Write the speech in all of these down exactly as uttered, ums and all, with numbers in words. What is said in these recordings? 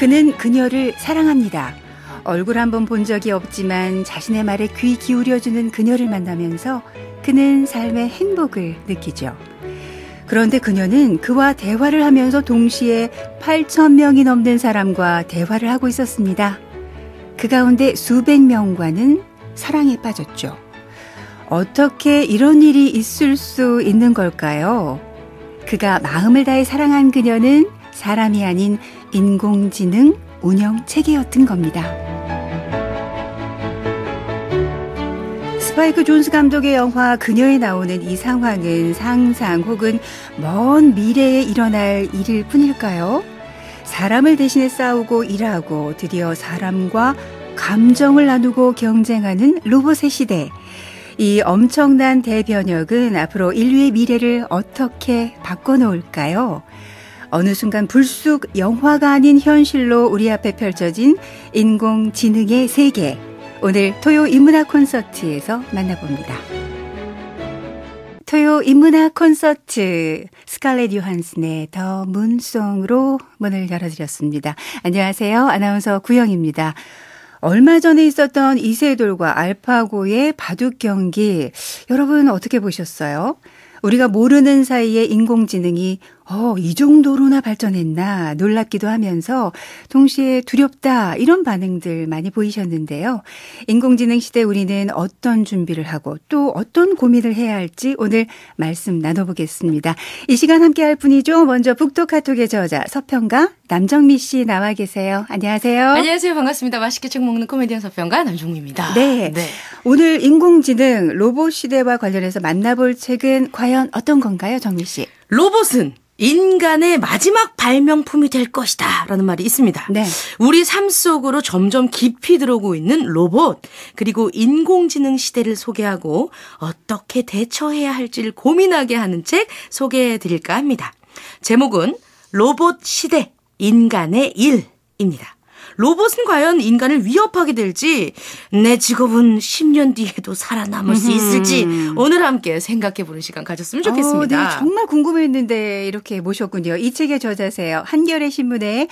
그는 그녀를 사랑합니다. 얼굴 한번 본 적이 없지만 자신의 말에 귀 기울여주는 그녀를 만나면서 그는 삶의 행복을 느끼죠. 그런데 그녀는 그와 대화를 하면서 동시에 팔천 명이 넘는 사람과 대화를 하고 있었습니다. 그 가운데 수백 명과는 사랑에 빠졌죠. 어떻게 이런 일이 있을 수 있는 걸까요? 그가 마음을 다해 사랑한 그녀는 사람이 아닌 인공지능 운영체계였던 겁니다. 스파이크 존스 감독의 영화 그녀에 나오는 이 상황은 상상 혹은 먼 미래에 일어날 일일 뿐일까요? 사람을 대신해 싸우고 일하고 드디어 사람과 감정을 나누고 경쟁하는 로봇의 시대. 이 엄청난 대변혁은 앞으로 인류의 미래를 어떻게 바꿔놓을까요? 어느 순간 불쑥 영화가 아닌 현실로 우리 앞에 펼쳐진 인공지능의 세계. 오늘 토요 인문학 콘서트에서 만나봅니다. 토요 인문학 콘서트 스칼렛 요한슨의 더 문송으로 문을 열어드렸습니다. 안녕하세요. 아나운서 구영입니다. 얼마 전에 있었던 이세돌과 알파고의 바둑 경기 여러분 어떻게 보셨어요? 우리가 모르는 사이에 인공지능이 어, 이 정도로나 발전했나 놀랍기도 하면서 동시에 두렵다 이런 반응들 많이 보이셨는데요. 인공지능 시대 우리는 어떤 준비를 하고 또 어떤 고민을 해야 할지 오늘 말씀 나눠보겠습니다. 이 시간 함께할 분이죠. 먼저 북토카톡의 저자 서평가 남정미 씨 나와 계세요. 안녕하세요. 안녕하세요. 반갑습니다. 맛있게 책 먹는 코미디언 서평가 남정미입니다. 네. 네. 오늘 인공지능 로봇 시대와 관련해서 만나볼 책은 과연 어떤 건가요, 정미 씨? 로봇은 인간의 마지막 발명품이 될 것이다 라는 말이 있습니다. 네. 우리 삶 속으로 점점 깊이 들어오고 있는 로봇 그리고 인공지능 시대를 소개하고 어떻게 대처해야 할지를 고민하게 하는 책 소개해드릴까 합니다. 제목은 로봇 시대 인간의 일입니다. 로봇은 과연 인간을 위협하게 될지 내 직업은 십 년 뒤에도 살아남을 수 있을지 오늘 함께 생각해보는 시간 가졌으면 좋겠습니다. 어, 네, 정말 궁금했는데 이렇게 모셨군요. 이 책의 저자세요. 한겨레 신문의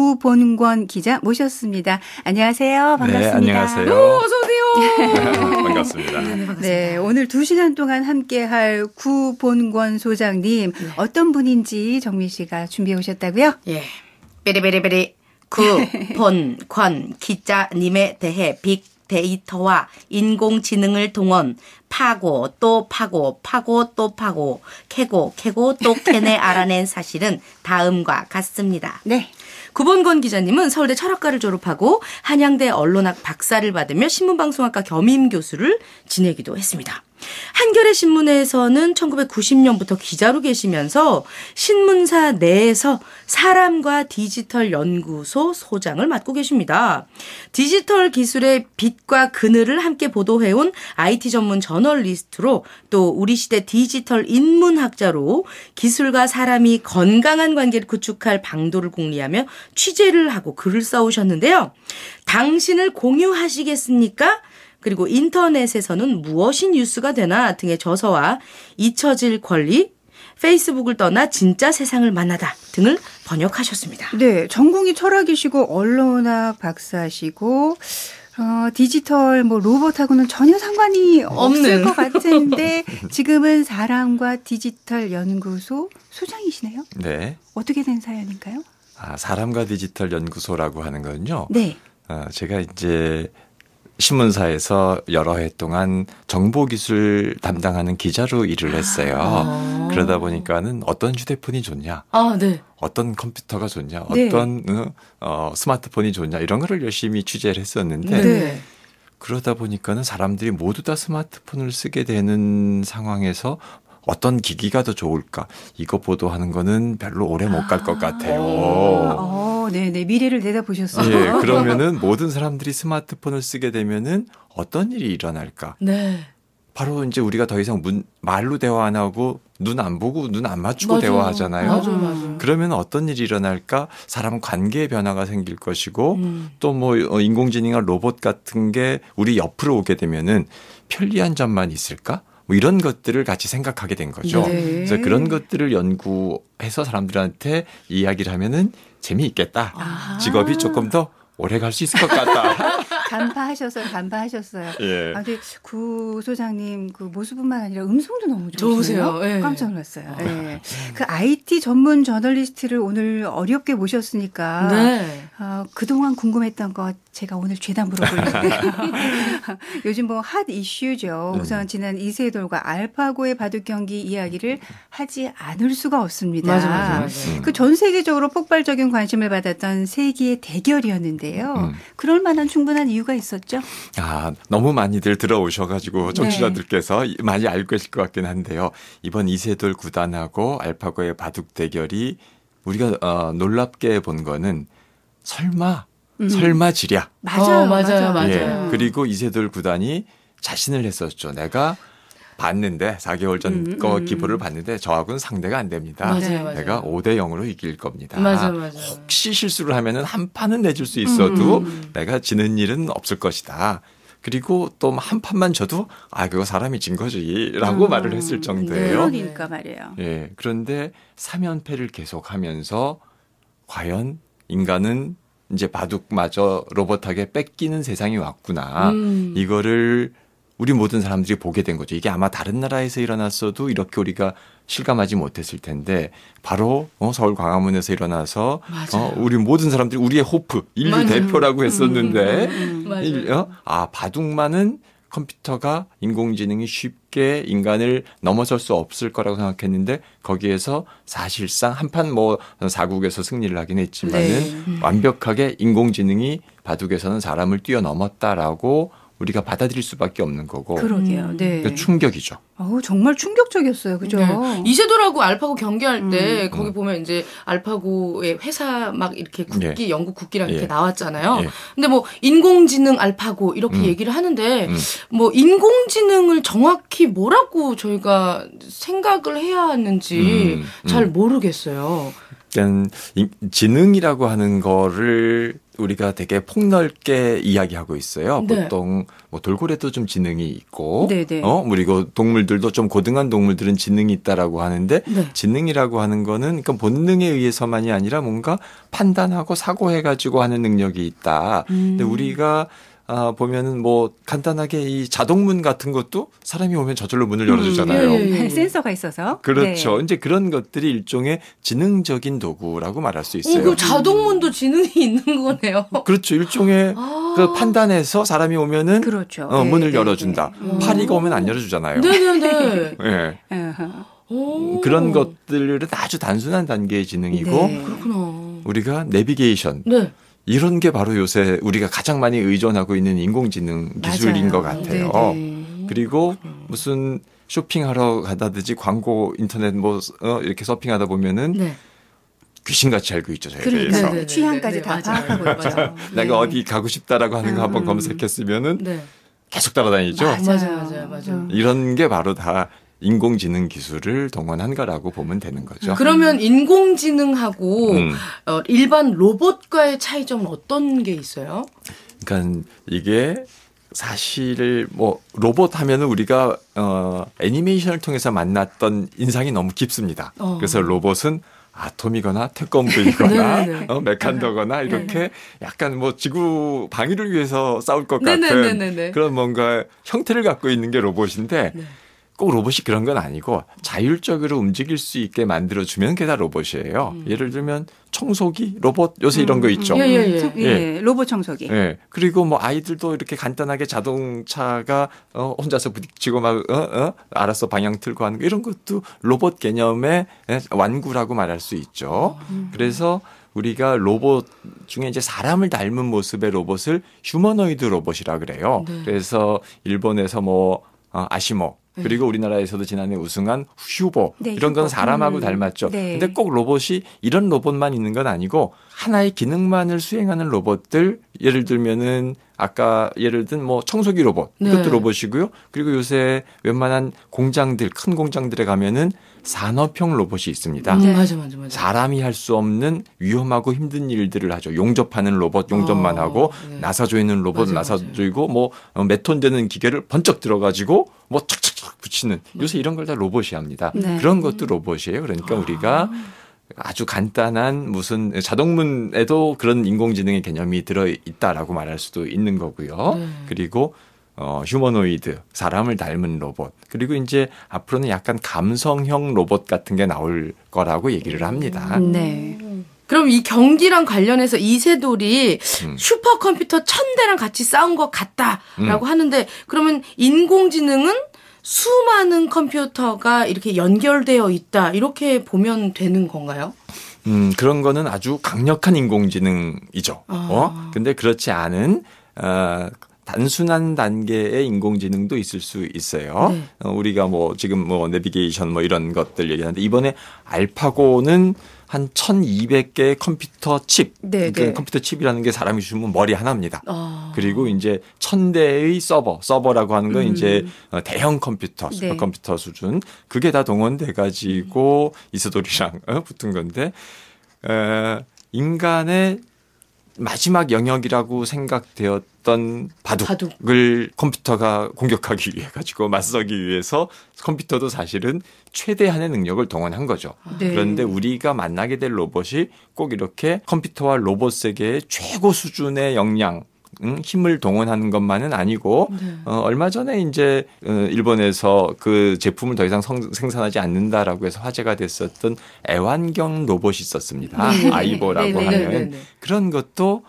구본권 기자 모셨습니다. 안녕하세요. 반갑습니다. 네, 안녕하세요. 오, 어서 오세요. 반갑습니다. 네, 반갑습니다. 네, 오늘 두 시간 동안 함께할 구본권 소장님 네. 어떤 분인지 정민 씨가 준비해 오셨다고요? 예, 베리베리베리. 구, 본, 권, 기자님에 대해 빅데이터와 인공지능을 동원, 파고, 또 파고, 파고, 또 파고, 캐고, 캐고, 또 캐내 알아낸 사실은 다음과 같습니다. 네. 구본권 기자님은 서울대 철학과를 졸업하고 한양대 언론학 박사를 받으며 신문방송학과 겸임 교수를 지내기도 했습니다. 한겨레 신문에서는 천구백구십 년부터 기자로 계시면서 신문사 내에서 사람과 디지털 연구소 소장을 맡고 계십니다. 디지털 기술의 빛과 그늘을 함께 보도해온 아이티 전문 저널리스트로 또 우리 시대 디지털 인문학자로 기술과 사람이 건강한 관계를 구축할 방도를 공리하며 취재를 하고 글을 써오셨는데요. 당신을 공유하시겠습니까? 그리고 인터넷에서는 무엇이 뉴스가 되나 등의 저서와 잊혀질 권리, 페이스북을 떠나 진짜 세상을 만나다 등을 번역하셨습니다. 네, 전공이 철학이시고 언론학 박사시고 어, 디지털 뭐 로봇하고는 전혀 상관이 없을 없는. 것 같은데 지금은 사람과 디지털 연구소 소장이시네요. 네. 어떻게 된 사연인가요? 아, 사람과 디지털 연구소라고 하는 건요. 네. 어, 제가 이제 신문사에서 여러 해 동안 정보기술 담당하는 기자로 일을 했어요. 아. 그러다 보니까는 어떤 휴대폰이 좋냐, 아, 네. 어떤 컴퓨터가 좋냐, 네. 어떤 어, 스마트폰이 좋냐 이런 거를 열심히 취재를 했었는데 네. 그러다 보니까는 사람들이 모두 다 스마트폰을 쓰게 되는 상황에서 어떤 기기가 더 좋을까? 이거 보도하는 거는 별로 오래 못 갈 것 같아요. 어, 네네. 미래를 내다보셨어요. 예, 그러면은 모든 사람들이 스마트폰을 쓰게 되면은 어떤 일이 일어날까? 네. 바로 이제 우리가 더 이상 문, 말로 대화 안 하고 눈 안 보고 눈 안 맞추고 맞아요. 대화하잖아요. 맞아요, 맞아요. 그러면 어떤 일이 일어날까? 사람 관계의 변화가 생길 것이고 음. 또 뭐 인공지능이나 로봇 같은 게 우리 옆으로 오게 되면은 편리한 점만 있을까? 뭐 이런 것들을 같이 생각하게 된 거죠. 네. 그래서 그런 것들을 연구해서 사람들한테 이야기를 하면은 재미있겠다. 아. 직업이 조금 더 오래 갈 수 있을 것 같다. 간파하셨어요. 간파하셨어요. 예. 아, 근데 구 소장님 그 모습뿐만 아니라 음성도 너무 좋으세요. 좋으세요. 예. 깜짝 놀랐어요. 예. 그 아이티 전문 저널리스트를 오늘 어렵게 모셨으니까 네. 어, 그동안 궁금했던 거 제가 오늘 죄다 물어보려고요. 요즘 뭐 핫 이슈죠. 음. 우선 지난 이세돌과 알파고의 바둑 경기 이야기를 하지 않을 수가 없습니다. 맞아, 맞아, 맞아. 그 전 세계적으로 폭발적인 관심을 받았던 세기의 대결이었는데요. 음. 그럴 만한 충분한 이유가 있었죠. 아, 너무 많이들 들어오셔가지고 청취자들께서 네. 많이 알고 계실 것 같긴 한데요. 이번 이세돌 구단하고 알파고의 바둑 대결이 우리가 어, 놀랍게 본 거는 설마 음. 설마 지랴. 맞아요, 어, 맞아요, 맞아요. 예, 그리고 이세돌 구단이 자신을 했었죠. 내가 봤는데 사 개월 전 거 음, 음. 기부를 봤는데 저하고는 상대가 안 됩니다. 맞아요, 맞아요. 내가 오 대 영으로 이길 겁니다. 맞아, 맞아. 혹시 실수를 하면은 한 판은 내줄 수 있어도 음. 내가 지는 일은 없을 것이다. 그리고 또 한 판만 져도 아 그거 사람이 진 거지라고 음. 말을 했을 정도예요. 그러니까 말이에요. 예, 그런데 삼 연패를 계속하면서 과연 인간은 이제 바둑마저 로봇에게 뺏기는 세상이 왔구나. 음. 이거를 우리 모든 사람들이 보게 된 거죠. 이게 아마 다른 나라에서 일어났어도 이렇게 우리가 실감하지 못했을 텐데 바로 어, 서울 광화문에서 일어나서 어, 우리 모든 사람들이 우리의 호프, 인류 맞아요. 대표라고 했었는데 음, 음, 음. 일, 어? 아 바둑만은 컴퓨터가 인공지능이 쉽게 인간을 넘어설 수 없을 거라고 생각했는데 거기에서 사실상 한판 뭐 사국에서 승리를 하긴 했지만은 네. 완벽하게 인공지능이 바둑에서는 사람을 뛰어넘었다라고 우리가 받아들일 수밖에 없는 거고. 그러게요. 네. 그 충격이죠. 어우, 정말 충격적이었어요. 그죠? 네. 이세돌하고 알파고 경기할 때 음. 거기 보면 이제 알파고의 회사 막 이렇게 국기, 예. 영국 국기랑 예. 이렇게 나왔잖아요. 예. 근데 뭐 인공지능 알파고 이렇게 음. 얘기를 하는데 음. 뭐 인공지능을 정확히 뭐라고 저희가 생각을 해야 하는지 음. 음. 잘 모르겠어요. 일단 지능이라고 하는 거를 우리가 되게 폭넓게 이야기하고 있어요. 네. 보통 뭐 돌고래도 좀 지능이 있고, 네네. 어 그리고 동물들도 좀 고등한 동물들은 지능이 있다라고 하는데 네. 지능이라고 하는 거는 그러니까 본능에 의해서만이 아니라 뭔가 판단하고 사고해가지고 하는 능력이 있다. 음. 근데 우리가 아, 보면은 뭐 간단하게 이 자동문 같은 것도 사람이 오면 저절로 문을 열어주잖아요. 음, 예, 예, 예. 센서가 있어서. 그렇죠. 네. 이제 그런 것들이 일종의 지능적인 도구라고 말할 수 있어요. 오, 그럼 자동문도 지능이 있는 거네요. 그렇죠. 일종의 아. 그 판단해서 사람이 오면은 그렇죠. 어, 네, 문을 네, 열어준다. 네. 파리가 오면 안 열어주잖아요. 네네네. 예. 어허. 오. 그런 것들은 아주 단순한 단계의 지능이고 네. 그렇구나. 우리가 내비게이션 네. 이런 게 바로 요새 우리가 가장 많이 의존하고 있는 인공지능 기술인 맞아요. 것 같아요. 네네. 그리고 무슨 쇼핑하러 가다든지 광고 인터넷 뭐 어, 이렇게 서핑하다 보면은 네. 귀신같이 알고 있죠. 저에 그러니까 대해서. 네네네. 취향까지 네, 다 맞아요. 파악하고 있죠. 맞아요. 네. 내가 어디 가고 싶다라고 하는 거 한번 음. 검색했으면은 네. 계속 따라다니죠. 맞아요. 맞아요, 맞아요, 맞아요. 이런 게 바로 다 인공지능 기술을 동원한 거라고 보면 되는 거죠. 그러면 인공지능하고 음. 어, 일반 로봇과의 차이점은 어떤 게 있어요? 그러니까 이게 사실 뭐 로봇 하면은 우리가 어 애니메이션을 통해서 만났던 인상이 너무 깊습니다. 어. 그래서 로봇은 아톰이거나 태권브이거나 네네네. 어, 메칸더거나 이렇게 약간 뭐 지구 방위를 위해서 싸울 것 같은 네네네네네. 그런 뭔가 형태를 갖고 있는 게 로봇인데 네. 꼭 로봇이 그런 건 아니고 자율적으로 움직일 수 있게 만들어주면 그게 다 로봇이에요. 음. 예를 들면 청소기, 로봇 요새 이런 거 있죠. 예, 예, 예. 음, 예. 로봇 청소기. 예. 그리고 뭐 아이들도 이렇게 간단하게 자동차가 어, 혼자서 부딪히고 막, 어, 어, 알아서 방향 틀고 하는 거 이런 것도 로봇 개념의 완구라고 말할 수 있죠. 음. 그래서 우리가 로봇 중에 이제 사람을 닮은 모습의 로봇을 휴머노이드 로봇이라 그래요. 네. 그래서 일본에서 뭐, 어, 아시모. 그리고 우리나라에서도 지난해 우승한 휴보 네, 이런 건 휴보. 사람하고 음. 닮았죠. 네. 근데 꼭 로봇이 이런 로봇만 있는 건 아니고 하나의 기능만을 수행하는 로봇들 예를 들면은 아까 예를 든 뭐 청소기 로봇 이것도 네. 로봇이고요. 그리고 요새 웬만한 공장들 큰 공장들에 가면은 산업형 로봇이 있습니다. 음, 네. 맞아, 맞아, 맞아. 사람이 할 수 없는 위험하고 힘든 일들을 하죠. 용접하는 로봇 용접만 어, 하고 네. 나사조 있는 로봇 맞아요, 나사조이고 뭐 몇 톤 되는 기계를 번쩍 들어가지고 뭐 착착착 붙이는 요새 이런 걸 다 로봇이 합니다. 네. 그런 것도 로봇이에요. 그러니까 아. 우리가 아주 간단한 무슨 자동문에도 그런 인공지능의 개념이 들어있다라고 말할 수도 있는 거고요. 네. 그리고 어, 휴머노이드, 사람을 닮은 로봇. 그리고 이제 앞으로는 약간 감성형 로봇 같은 게 나올 거라고 얘기를 합니다. 네. 그럼 이 경기랑 관련해서 이세돌이 음. 슈퍼컴퓨터 천 대랑 같이 싸운 것 같다라고 음. 하는데 그러면 인공지능은 수많은 컴퓨터가 이렇게 연결되어 있다 이렇게 보면 되는 건가요? 음, 그런 거는 아주 강력한 인공지능이죠. 아. 어? 근데 그렇지 않은, 어, 단순한 단계의 인공지능도 있을 수 있어요. 네. 어, 우리가 뭐 지금 뭐 내비게이션 뭐 이런 것들 얘기하는데 이번에 알파고는 한 천이백 개의 컴퓨터 칩. 네, 그 네. 컴퓨터 칩이라는 게 사람이 주면 머리 하나입니다. 아. 그리고 이제 천 대의 서버, 서버라고 하는 건 음. 이제 대형 컴퓨터, 네. 슈퍼컴퓨터 수준. 그게 다 동원돼 가지고 이세돌이랑 어, 붙은 건데 에, 인간의 마지막 영역이라고 생각되었던 바둑을 바둑. 컴퓨터가 공격하기 위해 가지고 맞서기 위해서 컴퓨터도 사실은 최대한의 능력을 동원한 거죠. 네. 그런데 우리가 만나게 될 로봇이 꼭 이렇게 컴퓨터와 로봇 세계의 최고 수준의 역량 응? 힘을 동원하는 것만은 아니고 네. 어, 얼마 전에 이제 어, 일본에서 그 제품을 더 이상 성, 생산하지 않는다라고 해서 화제가 됐었던 애완견 로봇이 있었습니다. 네. 아이보라고 네, 네, 하는 네, 네. 그런 것도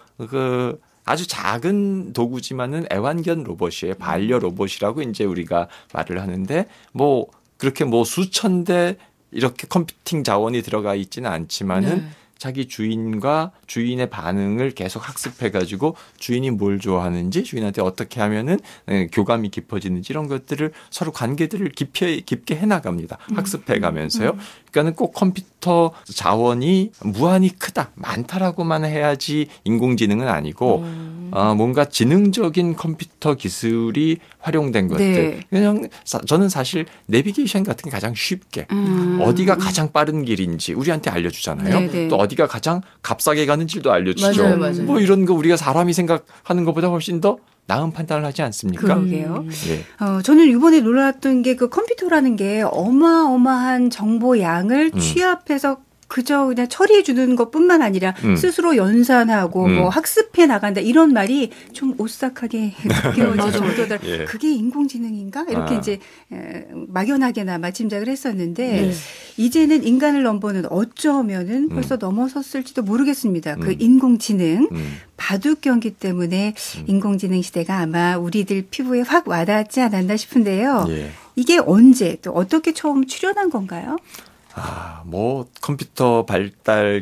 그 아주 작은 도구지만은 애완견 로봇이에요. 반려 로봇이라고 이제 우리가 말을 하는데 뭐 그렇게 뭐 수천 대 이렇게 컴퓨팅 자원이 들어가 있지는 않지만은 네. 자기 주인과 주인의 반응을 계속 학습해가지고 주인이 뭘 좋아하는지 주인한테 어떻게 하면은 교감이 깊어지는지 이런 것들을 서로 관계들을 깊이, 깊게 해나갑니다. 학습해가면서요. 그러니까는 꼭 컴퓨터 자원이 무한히 크다, 많다라고만 해야지 인공지능은 아니고 음. 어, 뭔가 지능적인 컴퓨터 기술이 활용된 것들. 네. 그냥 사, 저는 사실 내비게이션 같은 게 가장 쉽게 음. 어디가 가장 빠른 길인지 우리한테 알려주잖아요. 네네. 또 어디가 가장 값싸게 가는지도 알려주죠. 맞아요, 맞아요. 뭐 이런 거 우리가 사람이 생각하는 것보다 훨씬 더 나은 판단을 하지 않습니까? 그러게요. 예. 어, 저는 이번에 놀랐던 게 그 컴퓨터라는 게 어마어마한 정보 양을 음. 취합해서 그저 그냥 처리해 주는 것뿐만 아니라 음. 스스로 연산하고 음. 뭐 학습해 나간다 이런 말이 좀 오싹하게 느껴질 맞아요. 정도다. 예. 그게 인공지능인가? 이렇게 아. 이제 에, 막연하게나마 짐작을 했었는데 네. 이제는 인간을 넘보는 어쩌면은 음. 벌써 넘어섰을지도 모르겠습니다. 그 음. 인공지능 음. 바둑 경기 때문에 인공지능 시대가 아마 우리들 피부에 확 와닿지 않았나 싶은데요. 예. 이게 언제 또 어떻게 처음 출현한 건가요? 아, 뭐 컴퓨터 발달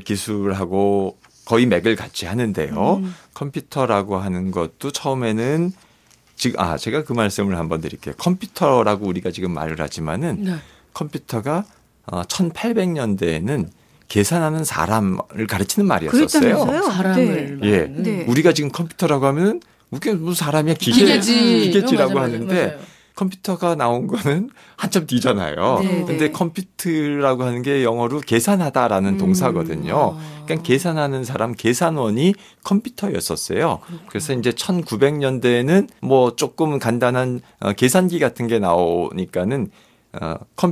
기술하고 거의 맥을 같이 하는데요. 음. 컴퓨터라고 하는 것도 처음에는 지금 아 제가 그 말씀을 한번 드릴게요. 컴퓨터라고 우리가 지금 말을 하지만은 네. 컴퓨터가 어, 천팔백 년대에는 계산하는 사람을 가르치는 말이었었어요. 그랬다면서요? 사람을 네. 예. 말하는. 네. 우리가 지금 컴퓨터라고 하면은 그게 무슨 사람이야 기계, 기계지. 기계지라고 어, 맞아요, 하는데 맞아요. 컴퓨터가 나온 거는 한참 뒤잖아요. 네, 근데 네. 컴퓨트라고 하는 게 영어로 계산하다라는 음. 동사거든요. 아. 그러니까 계산하는 사람, 계산원이 컴퓨터였었어요. 그래서 이제 천구백 년대에는 뭐 조금 간단한 어, 계산기 같은 게 나오니까는 어,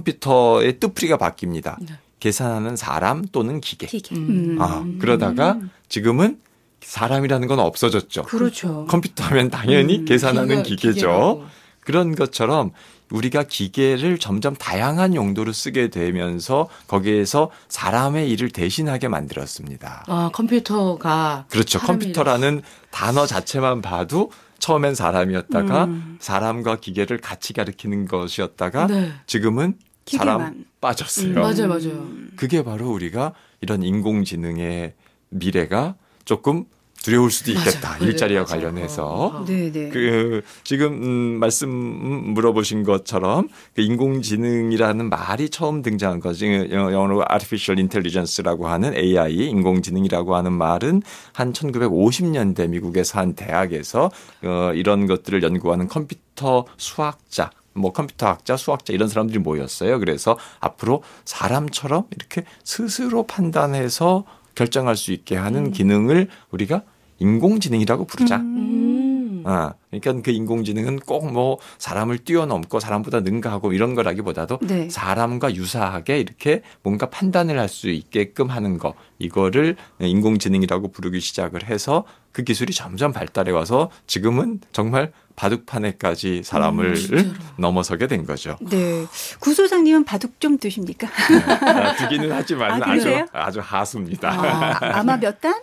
컴퓨터의 뜻풀이가 바뀝니다. 네. 계산하는 사람 또는 기계. 기계. 음. 아, 그러다가 지금은 사람이라는 건 없어졌죠. 그렇죠. 컴퓨터 하면 당연히 음, 계산하는 기계, 기계죠. 기계라고. 그런 것처럼 우리가 기계를 점점 다양한 용도로 쓰게 되면서 거기에서 사람의 일을 대신하게 만들었습니다. 아, 컴퓨터가. 그렇죠. 사람의 컴퓨터라는 단어 자체만 봐도 처음엔 사람이었다가 음. 사람과 기계를 같이 가리키는 것이었다가 네. 지금은 기계만. 사람 빠졌어요. 음, 맞아요, 맞아요. 그게 바로 우리가 이런 인공지능의 미래가 조금 두려울 수도 있겠다. 맞아요. 일자리와 맞아요. 관련해서. 어. 네네. 그 지금 음, 말씀 물어보신 것처럼 그 인공지능이라는 말이 처음 등장한 거지 영어로 artificial intelligence라고 하는 에이아이 인공지능이라고 하는 말은 한 천구백오십 년대 미국에서 한 대학에서 어, 이런 것들을 연구하는 컴퓨터 수학자 뭐 컴퓨터학자, 수학자 이런 사람들이 모였어요. 그래서 앞으로 사람처럼 이렇게 스스로 판단해서 결정할 수 있게 하는 음. 기능을 우리가 인공지능이라고 부르자. 음. 어, 그러니까 그 인공지능은 꼭 뭐 사람을 뛰어넘고 사람보다 능가하고 이런 거라기보다도 네. 사람과 유사하게 이렇게 뭔가 판단을 할 수 있게끔 하는 거 이거를 인공지능이라고 부르기 시작을 해서 그 기술이 점점 발달해 와서 지금은 정말 바둑판에까지 사람을 음, 넘어서게 된 거죠. 네. 구 소장님은 바둑 좀 두십니까? 아, 두기는 하지만 아, 아주 그러세요? 아주 하수입니다. 아, 아마 몇 단?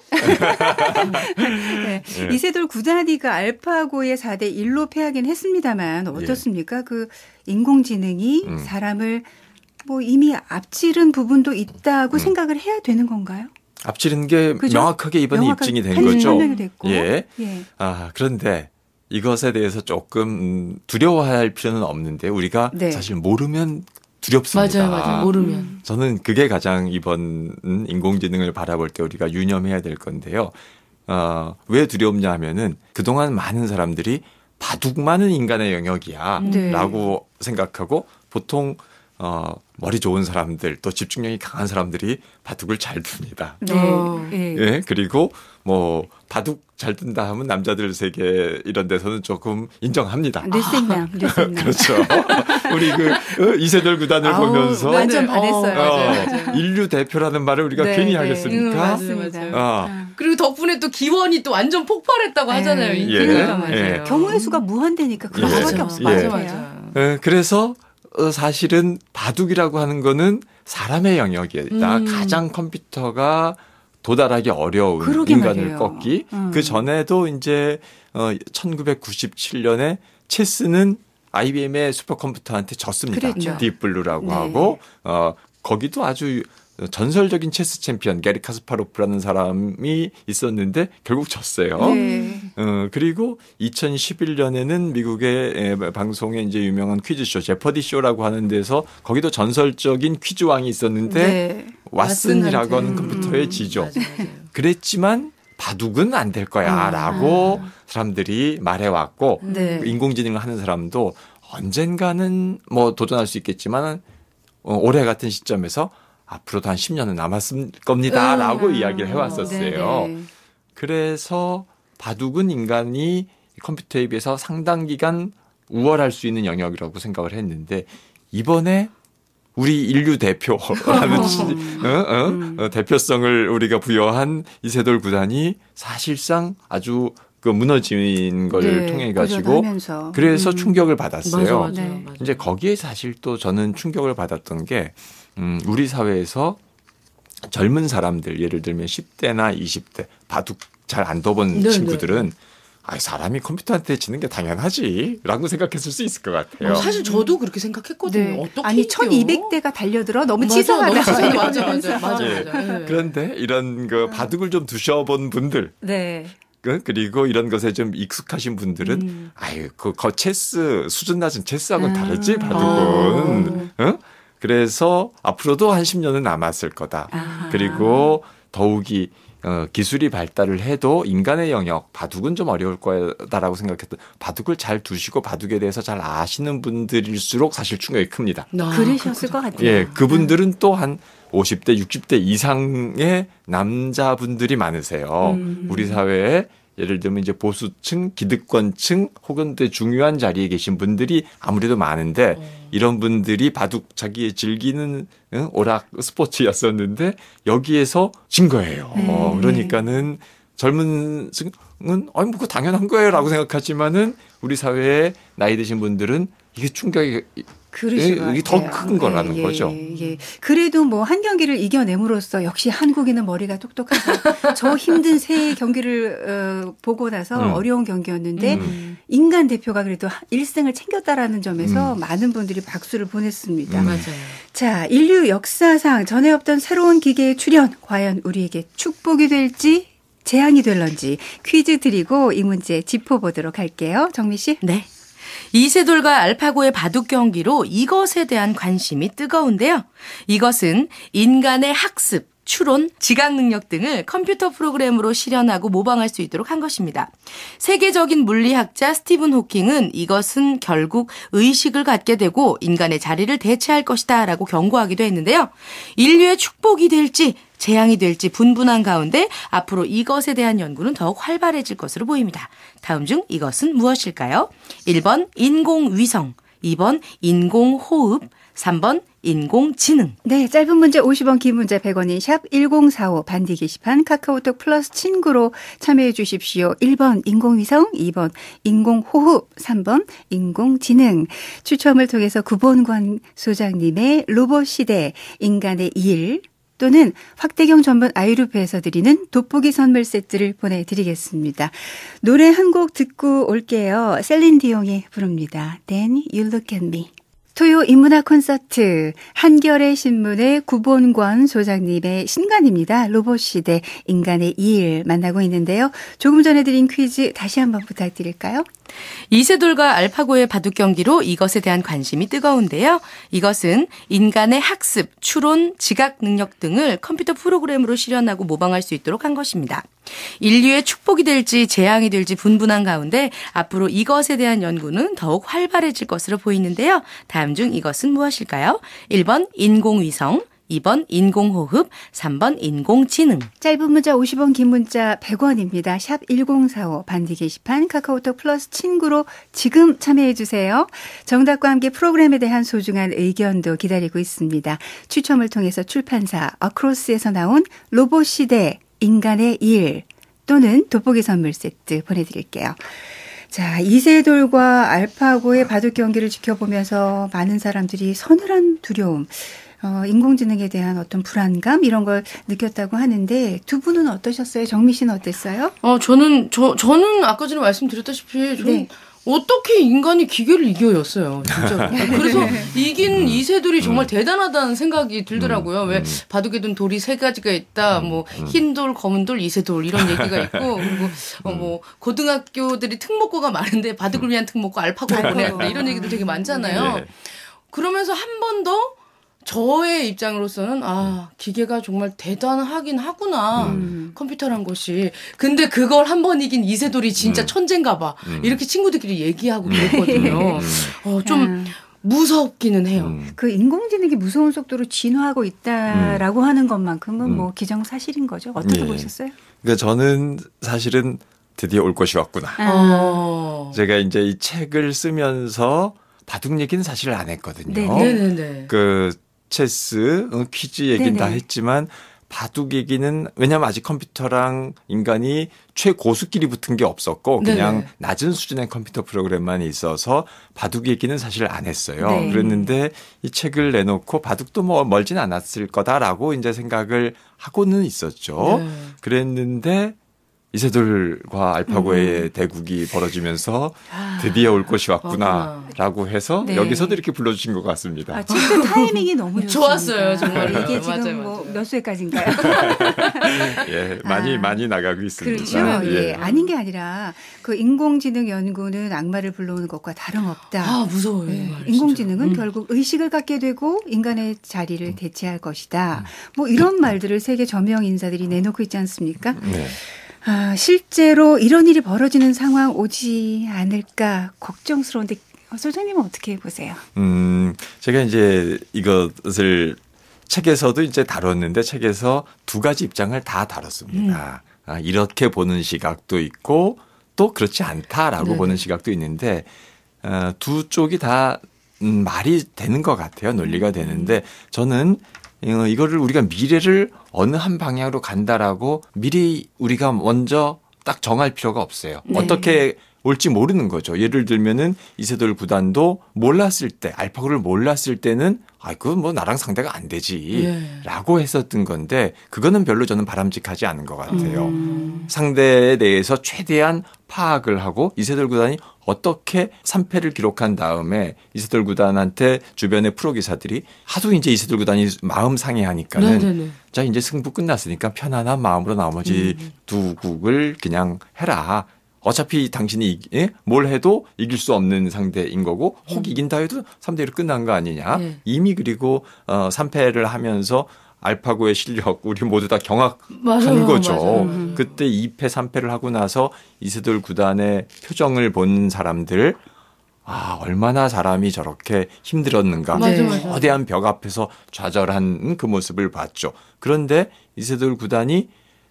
네. 네. 이세돌 구단이가 알파고의 사 대 일로 패하긴 했습니다만 어떻습니까? 예. 그 인공지능이 음. 사람을 뭐 이미 앞지른 부분도 있다고 음. 생각을 해야 되는 건가요? 앞지른 게 그죠? 명확하게 이번에 명확하게 입증이 된 거죠. 됐고. 예. 예. 아, 그런데 이것에 대해서 조금 두려워할 필요는 없는데 우리가 네. 사실 모르면 두렵습니다. 맞아요, 맞아요. 모르면. 저는 그게 가장 이번 인공지능을 바라볼 때 우리가 유념해야 될 건데요. 어, 왜 두렵냐 하면은 그동안 많은 사람들이 바둑만은 인간의 영역이야 네. 라고 생각하고 보통 어, 머리 좋은 사람들 또 집중력이 강한 사람들이 바둑을 잘 둡니다. 네. 네. 예, 그리고 뭐 바둑 잘 둔다 하면 남자들 세계 이런 데서는 조금 인정합니다. 뇌생남, 뇌생남. 그렇죠. 우리 그 이세돌 구단을 아우, 보면서 완전 반했어요. 어, 맞아요, 맞아요. 인류 대표라는 말을 우리가 네, 괜히 네. 하겠습니까? 음, 맞습니다. 어. 그리고 덕분에 또 기원이 또 완전 폭발했다고 네. 하잖아요. 예. 그러니까 맞아요. 예. 경우의 수가 무한대니까 그럴 예. 수밖에 없을 것 예. 같아요. 예. 그래서 사실은 바둑이라고 하는 거는 사람의 영역이다. 음. 가장 컴퓨터가 도달하기 어려운 인간을 말이에요. 꺾기. 음. 그 전에도 이제 천구백구십칠 년에 체스는 아이비엠의 슈퍼컴퓨터한테 졌습니다. 그랬죠. 딥블루라고 네. 하고 어, 거기도 아주 전설적인 체스 챔피언 게리 카스파로프라는 사람이 있었는데 결국 졌어요. 네. 어, 그리고 이천십일 년에는 미국의 방송에 이제 유명한 퀴즈쇼 제퍼디 쇼라고 하는 데서 거기도 전설적인 퀴즈왕이 있었는데 네. 왓슨이라고 하는 컴퓨터의 지죠. 맞아, 맞아요. 그랬지만 바둑은 안 될 거야라고 아. 사람들이 말해왔고 네. 인공지능을 하는 사람도 언젠가는 뭐 도전할 수 있겠지만 어, 올해 같은 시점에서 앞으로도 한 십 년은 남았을 겁니다라고 음. 이야기를 해왔었어요. 네네. 그래서 바둑은 인간이 컴퓨터에 비해서 상당 기간 우월할 수 있는 영역이라고 생각을 했는데 이번에 우리 인류 대표라는 어, 어, 음. 어, 대표성을 우리가 부여한 이세돌 구단이 사실상 아주 그 무너진 걸 네, 통해 가지고 그래서 음. 충격을 받았어요. 맞아, 맞아, 맞아. 이제 거기에 사실 또 저는 충격을 받았던 게 음, 우리 사회에서 젊은 사람들 예를 들면 십 대나 이십 대 바둑 잘 안 둬본 네, 친구들은 네. 아, 사람이 컴퓨터한테 지는 게 당연하지라고 생각했을 수 있을 것 같아요. 어, 사실 저도 그렇게 생각했거든요. 네. 어떻게 아니 이겨? 천이백 대가 달려들어 너무 맞아, 치사하다. 맞아, 맞아, 맞아, 맞아, 예. 맞아. 네. 그런데 이런 그 바둑을 좀 두셔본 분들, 네. 그리고 이런 것에 좀 익숙하신 분들은 음. 아유 그 거 체스 수준 낮은 체스하고는 아. 다르지 바둑은. 아. 어? 그래서 앞으로도 한 십 년은 남았을 거다. 아. 그리고 더욱이 어, 기술이 발달을 해도 인간의 영역, 바둑은 좀 어려울 거다라고 생각했던 바둑을 잘 두시고 바둑에 대해서 잘 아시는 분들일수록 사실 충격이 큽니다. 아, 그러셨을 것 같아요. 예, 그분들은 또 한 오십 대, 육십 대 이상의 남자분들이 많으세요. 음. 우리 사회에 예를 들면 이제 보수층, 기득권층 혹은 또 중요한 자리에 계신 분들이 아무래도 많은데 음. 이런 분들이 바둑 자기의 즐기는 응? 오락 스포츠였었는데 여기에서 진 거예요. 네. 어, 그러니까는 젊은 층은 아니 뭐 그거 당연한 거예요라고 생각하지만은 우리 사회에 나이 드신 분들은 이게 충격이 이게 더 큰 거라는 예, 거죠. 예, 예. 그래도 뭐 한 경기를 이겨냄으로써 역시 한국인은 머리가 똑똑하고 저 힘든 세 경기를 어, 보고 나서 음. 어려운 경기였는데 음. 인간 대표가 그래도 일 승을 챙겼다라는 점에서 음. 많은 분들이 박수를 보냈습니다. 음. 맞아요. 자, 인류 역사상 전에 없던 새로운 기계의 출현 과연 우리에게 축복이 될지 재앙이 될런지 퀴즈 드리고 이 문제 짚어보도록 할게요. 정미 씨. 네. 이세돌과 알파고의 바둑 경기로 이것에 대한 관심이 뜨거운데요. 이것은 인간의 학습, 추론, 지각 능력 등을 컴퓨터 프로그램으로 실현하고 모방할 수 있도록 한 것입니다. 세계적인 물리학자 스티븐 호킹은 이것은 결국 의식을 갖게 되고 인간의 자리를 대체할 것이다 라고 경고하기도 했는데요. 인류의 축복이 될지 재앙이 될지 분분한 가운데 앞으로 이것에 대한 연구는 더욱 활발해질 것으로 보입니다. 다음 중 이것은 무엇일까요? 일 번 인공위성, 이 번 인공호흡, 삼 번 인공지능. 네, 짧은 문제 오십 원, 긴 문제 백 원인 샵 일공사오 반디 게시판 카카오톡 플러스 친구로 참여해 주십시오. 일 번 인공위성, 이 번 인공호흡, 삼 번 인공지능. 추첨을 통해서 구본관 소장님의 로봇시대 인간의 일 또는 확대경 전문 아이루페에서 드리는 돋보기 선물 세트를 보내드리겠습니다. 노래 한 곡 듣고 올게요. 셀린 디옹이 부릅니다. Then You Look at Me. 토요 인문학 콘서트 한겨레 신문의 구본권 소장님의 신간입니다. 로봇시대 인간의 일 만나고 있는데요. 조금 전에 드린 퀴즈 다시 한번 부탁드릴까요? 이세돌과 알파고의 바둑 경기로 이것에 대한 관심이 뜨거운데요. 이것은 인간의 학습, 추론, 지각 능력 등을 컴퓨터 프로그램으로 실현하고 모방할 수 있도록 한 것입니다. 인류의 축복이 될지 재앙이 될지 분분한 가운데 앞으로 이것에 대한 연구는 더욱 활발해질 것으로 보이는데요. 다음 중 이것은 무엇일까요? 일 번 인공위성, 이 번 인공호흡, 삼 번 인공지능. 짧은 문자 오십 원, 긴 문자 백 원입니다. 샵 일공사오 반디 게시판 카카오톡 플러스 친구로 지금 참여해 주세요. 정답과 함께 프로그램에 대한 소중한 의견도 기다리고 있습니다. 추첨을 통해서 출판사 어크로스에서 나온 로봇시대 인간의 일 또는 돋보기 선물 세트 보내드릴게요. 자, 이세돌과 알파고의 바둑 경기를 지켜보면서 많은 사람들이 서늘한 두려움, 어, 인공지능에 대한 어떤 불안감 이런 걸 느꼈다고 하는데 두 분은 어떠셨어요? 정미 씨는 어땠어요? 어, 저는 저 저는 아까 전에 말씀드렸다시피 저는 네. 어떻게 인간이 기계를 이겨였어요, 진짜로. 그래서 이긴 이세돌이 정말 대단하다는 생각이 들더라고요. 왜 바둑에는 돌이 세 가지가 있다, 뭐 흰 돌, 검은 돌, 이세돌 이런 얘기가 있고, 그리고 어, 뭐 고등학교들이 특목고가 많은데 바둑을 위한 특목고 알파고를 보내야 된다 이런 얘기도 되게 많잖아요. 네. 그러면서 한 번 더 저의 입장으로서는 아 기계가 정말 대단하긴 하구나 음. 컴퓨터란 것이. 근데 그걸 한 번 이긴 이세돌이 진짜 음. 천재인가 봐. 음. 이렇게 친구들끼리 얘기하고 그랬거든요. 어, 좀 음. 무섭기는 해요. 음. 그 인공지능이 무서운 속도로 진화하고 있다라고 음. 하는 것만큼은 음. 뭐 기정사실인 거죠. 어떻게 예. 보셨어요? 그러니까 저는 사실은 드디어 올 것이 왔구나. 아. 제가 이제 이 책을 쓰면서 바둑 얘기는 사실 안 했거든요. 네네네. 그 체스, 퀴즈 얘기는 다 했지만 바둑 얘기는 왜냐하면 아직 컴퓨터랑 인간이 최고수끼리 붙은 게 없었고 그냥 네네. 낮은 수준의 컴퓨터 프로그램만 있어서 바둑 얘기는 사실 안 했어요. 네. 그랬는데 이 책을 내놓고 바둑도 뭐 멀진 않았을 거다라고 이제 생각을 하고는 있었죠. 네. 그랬는데 이세돌과 알파고의 음. 대국이 벌어지면서 드디어 올 것이 왔구나라고 해서 네. 여기서도 이렇게 불러주신 것 같습니다. 아, 진짜 타이밍이 너무 좋았어요. 정말. 이게 지금 맞아요, 뭐 몇 수회까지인가요? 예, 많이 아, 많이 나가고 있습니다. 그렇죠. 예. 예. 아닌 게 아니라 그 인공지능 연구는 악마를 불러오는 것과 다름없다. 아, 무서워요. 예. 인공지능은 음. 결국 의식을 갖게 되고 인간의 자리를 음. 대체할 것이다. 뭐 이런 말들을 세계 저명 인사들이 내놓고 있지 않습니까? 네. 아, 실제로 이런 일이 벌어지는 상황 오지 않을까 걱정스러운데 소장님은 어떻게 보세요? 음, 제가 이제 이것을 책에서도 이제 다뤘는데 책에서 두 가지 입장을 다 다뤘습니다. 음. 아, 이렇게 보는 시각도 있고 또 그렇지 않다라고 네. 보는 시각도 있는데 어, 두 쪽이 다 음, 말이 되는 것 같아요. 논리가 음. 되는데 저는 이거를 우리가 미래를 어느 한 방향으로 간다라고 미리 우리가 먼저 딱 정할 필요가 없어요. 네. 어떻게 올지 모르는 거죠. 예를 들면은 이세돌 구단도 몰랐을 때, 알파고를 몰랐을 때는 아, 그건 뭐 나랑 상대가 안 되지 네. 라고 했었던 건데 그거는 별로 저는 바람직하지 않은 것 같아요. 음. 상대에 대해서 최대한 파악을 하고 이세돌 구단이 어떻게 삼 패를 기록한 다음에 이세돌 구단한테 주변의 프로 기사들이 하도 이제 이세돌 구단이 마음 상해하니까는 네네네. 자 이제 승부 끝났으니까 편안한 마음으로 나머지 음. 두 국을 그냥 해라. 어차피 당신이 예? 뭘 해도 이길 수 없는 상대인 거고 혹 이긴다 해도 삼 대 일로 끝난 거 아니냐. 네. 이미 그리고 어, 삼 패를 하면서 알파고의 실력 우리 모두 다 경악한 맞아요, 거죠. 맞아요. 그때 이 패 삼 패를 하고 나서 이세돌 구단의 표정을 본 사람들 아, 얼마나 사람이 저렇게 힘들었는가. 맞아, 맞아. 거대한 벽 앞에서 좌절한 그 모습을 봤죠. 그런데 이세돌 구단이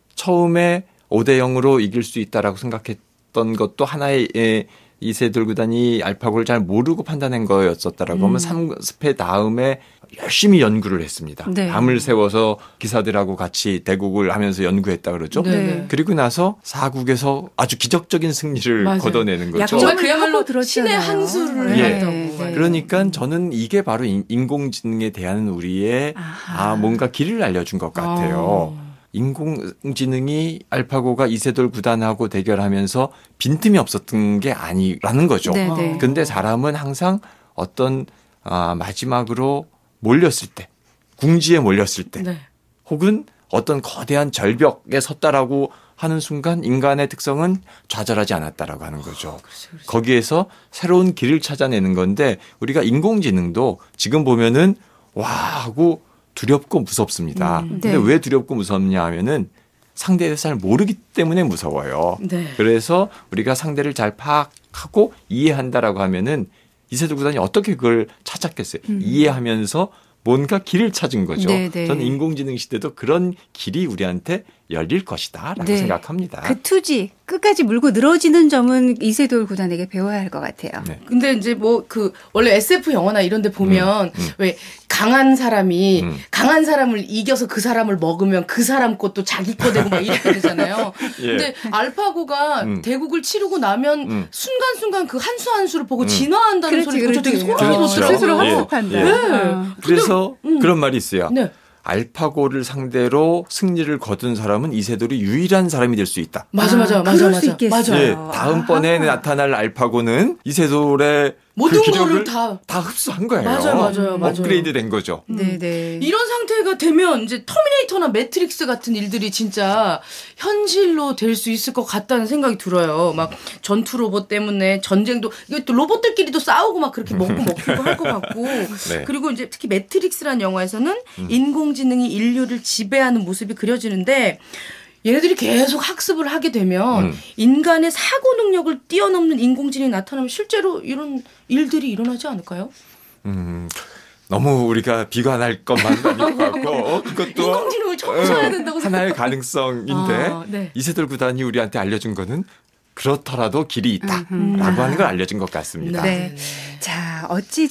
처음에 오 대 영으로 이길 수 있다라고 생각했던 것도 하나의 예, 이세돌 구단이 알파고를 잘 모르고 판단한 거였었다라고 음. 하면 삼 패 다음에 열심히 연구를 했습니다. 네. 밤을 세워서 기사들하고 같이 대국을 하면서 연구했다 그러죠. 네. 그리고 나서 사국에서 아주 기적적인 승리를 맞아요. 거둬내는 거죠. 정말 그야말로 들었잖아요. 신의 한 수를 예. 했다고. 네. 그러니까 저는 이게 바로 인공지능에 대한 우리의 아하. 아, 뭔가 길을 알려준 것 같아요. 어. 인공지능이 알파고가 이세돌 구단하고 대결하면서 빈틈이 없었던 게 아니라는 거죠. 네네. 근데 사람은 항상 어떤 아, 마지막으로 몰렸을 때, 궁지에 몰렸을 때, 네. 혹은 어떤 거대한 절벽에 섰다라고 하는 순간 인간의 특성은 좌절하지 않았다라고 하는 거죠. 그렇죠, 그렇죠. 거기에서 새로운 길을 찾아내는 건데 우리가 인공지능도 지금 보면은 와 하고 두렵고 무섭습니다. 음, 근데 네. 왜 두렵고 무섭냐 하면은 상대에 대해서 잘 모르기 때문에 무서워요. 네. 그래서 우리가 상대를 잘 파악하고 이해한다라고 하면은 이세돌 구단이 어떻게 그걸 찾았겠어요. 음. 이해하면서 뭔가 길을 찾은 거죠. 네네. 저는 인공지능 시대도 그런 길이 우리한테 열릴 것이다 라고 네. 생각합니다. 그 투지 끝까지 물고 늘어지는 점은 이세돌 구단에게 배워야 할 것 같아요. 네. 근데 이제 뭐 그 원래 에스에프 영화나 이런 데 보면 음, 음. 왜 강한 사람이 음. 강한 사람을 이겨서 그 사람을 먹으면 그 사람 것도 자기 거 되고 막 이래야 되잖아요. 예. 근데 알파고가 음. 대국을 치르고 나면 음. 순간순간 그 한 수 한 수를 보고 음. 진화한다는 소리 듣고 되게 소름이 그렇죠. 돋더라고요. 스스로 예. 학습한다. 예. 어. 그래서 음. 그런 말이 있어요. 네. 알파고를 상대로 승리를 거둔 사람은 이세돌이 유일한 사람이 될 수 있다. 맞아 맞아 아, 맞아 그럴 맞아. 수 있겠어요. 맞아. 예, 다음번에 아하. 나타날 알파고는 이세돌의 모든 그 기력을 거를 다 다 흡수한 거예요. 맞아요, 맞아요, 맞아요. 업그레이드 된 거죠. 네네. 이런 상태가 되면 이제 터미네이터나 매트릭스 같은 일들이 진짜 현실로 될 수 있을 것 같다는 생각이 들어요. 막 전투 로봇 때문에 전쟁도 이게 또 로봇들끼리도 싸우고 막 그렇게 먹고 먹히고 할 것 같고 네. 그리고 이제 특히 매트릭스라는 영화에서는 음. 인공지능이 인류를 지배하는 모습이 그려지는데 얘네들이 계속 학습을 하게 되면 음. 인간의 사고 능력을 뛰어넘는 인공지능이 나타나면 실제로 이런 일들이 일어나지 않을까요? 음, 너무 우리가 비관할 것만 아닌 것 같고 그것도 인공지능을 청소해야 어, 된다고 하나의 가능성인데 아, 네. 이세돌 구단이 우리한테 알려준 거는 그렇더라도 길이 있다라고 음흠. 하는 걸 알려준 것 같습니다. 네. 자,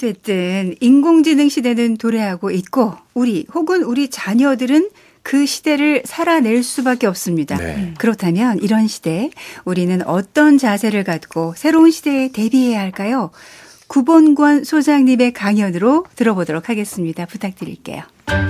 어찌됐든 인공지능 시대는 도래하고 있고 우리 혹은 우리 자녀들은 그 시대를 살아낼 수밖에 없습니다. 네. 그렇다면 이런 시대 우리는 어떤 자세를 갖고 새로운 시대에 대비해야 할까요? 구본권 소장님의 강연으로 들어보도록 하겠습니다. 부탁드릴게요.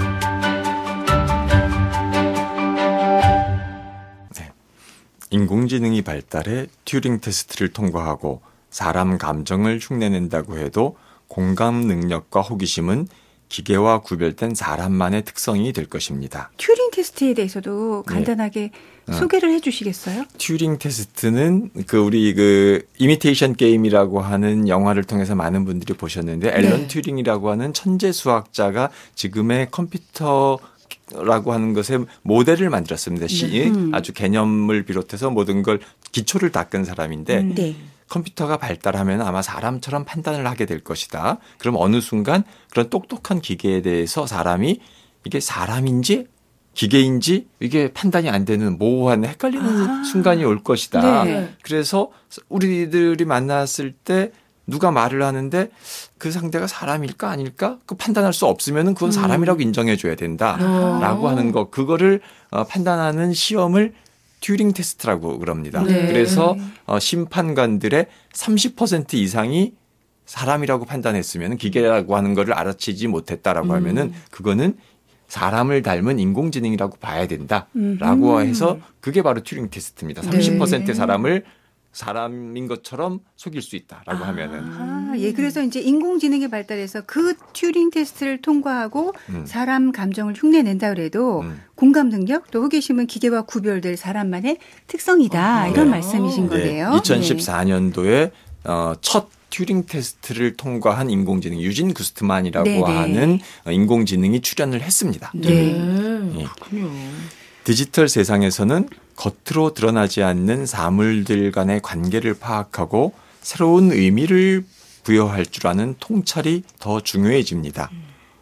네. 인공지능이 발달해 튜링 테스트를 통과하고 사람 감정을 흉내낸다고 해도 공감 능력과 호기심은 기계와 구별된 사람만의 특성이 될 것입니다. 튜링 테스트에 대해서도 간단하게 네. 소개를 해 주시겠어요? 튜링 테스트는 그 우리 그 이미테이션 게임이라고 하는 영화를 통해서 많은 분들이 보셨는데 앨런 네. 튜링이라고 하는 천재 수학자가 지금의 컴퓨터라고 하는 것의 모델을 만들었습니다. 시, 음. 아주 개념을 비롯해서 모든 걸 기초를 닦은 사람인데 네. 컴퓨터가 발달하면 아마 사람처럼 판단을 하게 될 것이다. 그럼 어느 순간 그런 똑똑한 기계에 대해서 사람이 이게 사람인지 기계인지 이게 판단이 안 되는 모호한 헷갈리는 아. 순간이 올 것이다. 네. 그래서 우리들이 만났을 때 누가 말을 하는데 그 상대가 사람일까 아닐까 그 판단할 수 없으면 그건 사람이라고 인정해 줘야 된다라고 아. 하는 거 그거를 판단하는 시험을 튜링 테스트라고 그럽니다. 네. 그래서 심판관들의 삼십 퍼센트 이상이 사람이라고 판단했으면 기계라고 하는 거를 알아채지 못했다라고 음. 하면은 그거는 사람을 닮은 인공지능이라고 봐야 된다라고 음흠. 해서 그게 바로 튜링 테스트입니다. 네. 삼십 퍼센트 사람을 사람인 것처럼 속일 수 있다라고 하면은 아, 예. 그래서 이제 인공지능이 발달해서 그 튜링 테스트를 통과하고 음. 사람 감정을 흉내낸다 그래도 음. 공감 능력 또 호기심은 기계와 구별될 사람만의 특성이다. 아, 이런 네. 말씀이신 거네요. 이천십사 년도에 어, 첫 튜링 테스트를 통과한 인공지능 유진 구스트만이라고 네네. 하는 인공지능이 출연을 했습니다. 네. 네. 예. 그렇군요. 디지털 세상에서는 겉으로 드러나지 않는 사물들 간의 관계를 파악하고 새로운 의미를 부여할 줄 아는 통찰이 더 중요해집니다.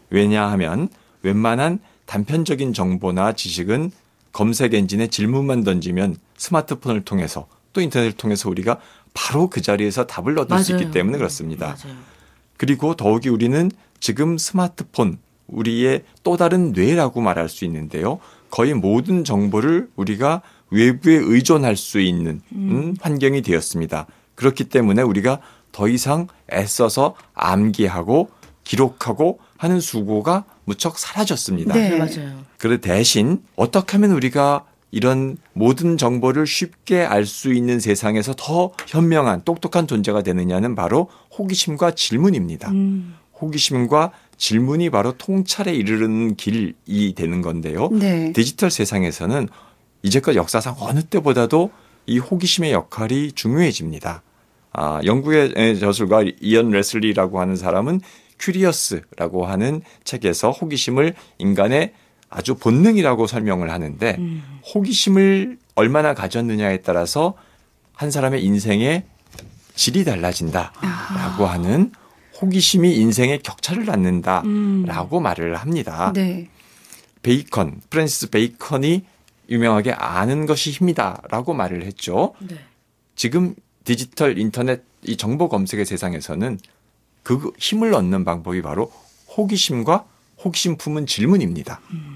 왜냐하면 웬만한 단편적인 정보나 지식은 검색 엔진에 질문만 던지면 스마트폰을 통해서 또 인터넷을 통해서 우리가 바로 그 자리에서 답을 얻을 맞아요. 수 있기 때문에 그렇습니다. 맞아요. 그리고 더욱이 우리는 지금 스마트폰, 우리의 또 다른 뇌라고 말할 수 있는데요. 거의 모든 정보를 우리가 외부에 의존할 수 있는 음, 환경이 되었습니다. 그렇기 때문에 우리가 더 이상 애써서 암기하고 기록하고 하는 수고가 무척 사라졌습니다. 네. 네, 맞아요. 그 대신 어떻게 하면 우리가 이런 모든 정보를 쉽게 알 수 있는 세상에서 더 현명한 똑똑한 존재가 되느냐는 바로 호기심과 질문입니다. 음. 호기심과 질문이 바로 통찰에 이르는 길이 되는 건데요. 네. 디지털 세상에서는 이제껏 역사상 어느 때보다도 이 호기심의 역할이 중요해집니다. 아, 영국의 저술가 이언 레슬리라고 하는 사람은 큐리어스라고 하는 책에서 호기심을 인간의 아주 본능이라고 설명을 하는데 음. 호기심을 얼마나 가졌느냐에 따라서 한 사람의 인생의 질이 달라진다라고 아. 하는 호기심이 인생의 격차를 낳는다라고 음. 말을 합니다. 네. 베이컨, 프랜시스 베이컨이 유명하게 아는 것이 힘이다라고 말을 했죠. 네. 지금 디지털 인터넷 이 정보 검색의 세상에서는 그 힘을 얻는 방법이 바로 호기심과 호기심 품은 질문입니다. 음.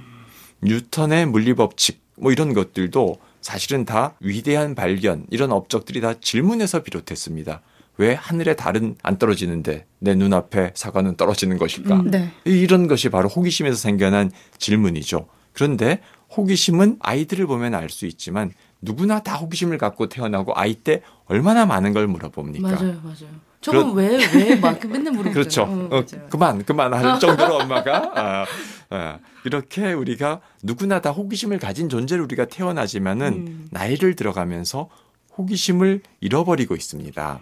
뉴턴의 물리법칙 뭐 이런 것들도 사실은 다 위대한 발견 이런 업적들이 다 질문에서 비롯했습니다. 왜 하늘에 달은 안 떨어지는데 내 눈앞에 사과는 떨어지는 것일까? 음. 네. 이런 것이 바로 호기심에서 생겨난 질문이죠. 그런데 호기심은 아이들을 보면 알 수 있지만 누구나 다 호기심을 갖고 태어나고 아이 때 얼마나 많은 걸 물어봅니까? 맞아요, 맞아요. 저건 왜, 왜, 막 맨날 물어보잖아요. 그렇죠. 어, 어, 맞아요. 그만, 그만 할 정도로 엄마가. 아, 아, 이렇게 우리가 누구나 다 호기심을 가진 존재로 우리가 태어나지만은 음. 나이를 들어가면서 호기심을 잃어버리고 있습니다.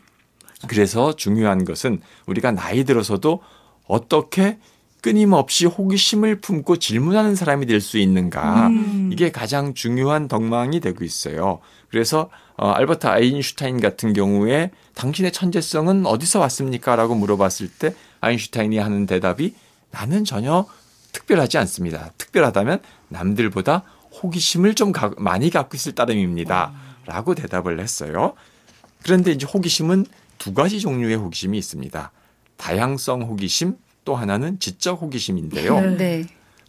그래서 중요한 것은 우리가 나이 들어서도 어떻게 끊임없이 호기심을 품고 질문하는 사람이 될 수 있는가. 음. 이게 가장 중요한 덕망이 되고 있어요. 그래서 어, 알버트 아인슈타인 같은 경우에 당신의 천재성은 어디서 왔습니까? 라고 물어봤을 때 아인슈타인이 하는 대답이 나는 전혀 특별하지 않습니다. 특별하다면 남들보다 호기심을 좀 가, 많이 갖고 있을 따름입니다. 라고 대답을 했어요. 그런데 이제 호기심은 두 가지 종류의 호기심이 있습니다. 다양성 호기심, 또 하나는 지적 호기심인데요. 네. 네.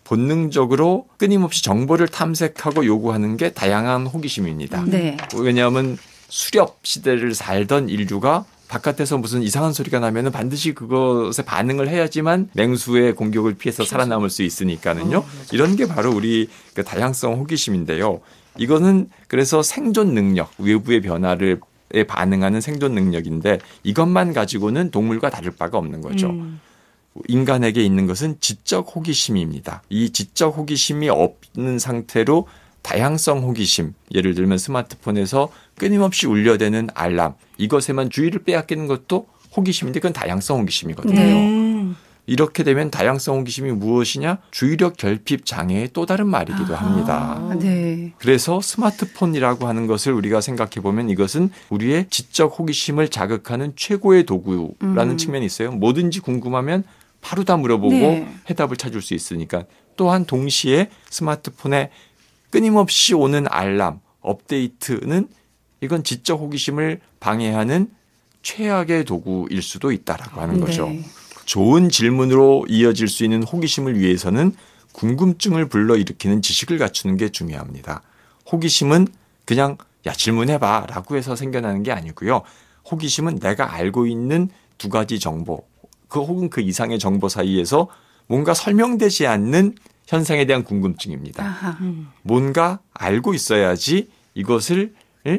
본능적으로 끊임없이 정보를 탐색하고 요구하는 게 다양한 호기심입니다. 네. 왜냐하면 수렵 시대를 살던 인류가 바깥에서 무슨 이상한 소리가 나면 반드시 그것에 반응을 해야지만 맹수의 공격을 피해서 살아남을 수 있으니까는요. 어, 이런 게 바로 우리 그 다양성 호기심인데요. 이거는 그래서 생존 능력, 외부의 변화를 에 반응하는 생존 능력인데 이것만 가지고는 동물과 다를 바가 없는 거죠. 음. 인간에게 있는 것은 지적 호기심입니다. 이 지적 호기심이 없는 상태로 다양성 호기심, 예를 들면 스마트폰에서 끊임없이 울려대는 알람, 이것에만 주의를 빼앗기는 것도 호기심인데 그건 다양성 호기심이거든요. 네. 음. 이렇게 되면 다양성 호기심이 무엇이냐? 주의력 결핍 장애의 또 다른 말이기도 아하. 합니다. 네. 그래서 스마트폰이라고 하는 것을 우리가 생각해 보면 이것은 우리의 지적 호기심을 자극하는 최고의 도구라는 음. 측면이 있어요. 뭐든지 궁금하면 바로 다 물어보고 네. 해답을 찾을 수 있으니까. 또한 동시에 스마트폰에 끊임없이 오는 알람, 업데이트는 이건 지적 호기심을 방해하는 최악의 도구일 수도 있다라고 하는 거죠. 네. 좋은 질문으로 이어질 수 있는 호기심을 위해서는 궁금증을 불러일으키는 지식을 갖추는 게 중요합니다. 호기심은 그냥 야 질문해봐 라고 해서 생겨나는 게 아니고요. 호기심은 내가 알고 있는 두 가지 정보 그 혹은 그 이상의 정보 사이에서 뭔가 설명되지 않는 현상에 대한 궁금증입니다. 아하. 음. 뭔가 알고 있어야지 이것을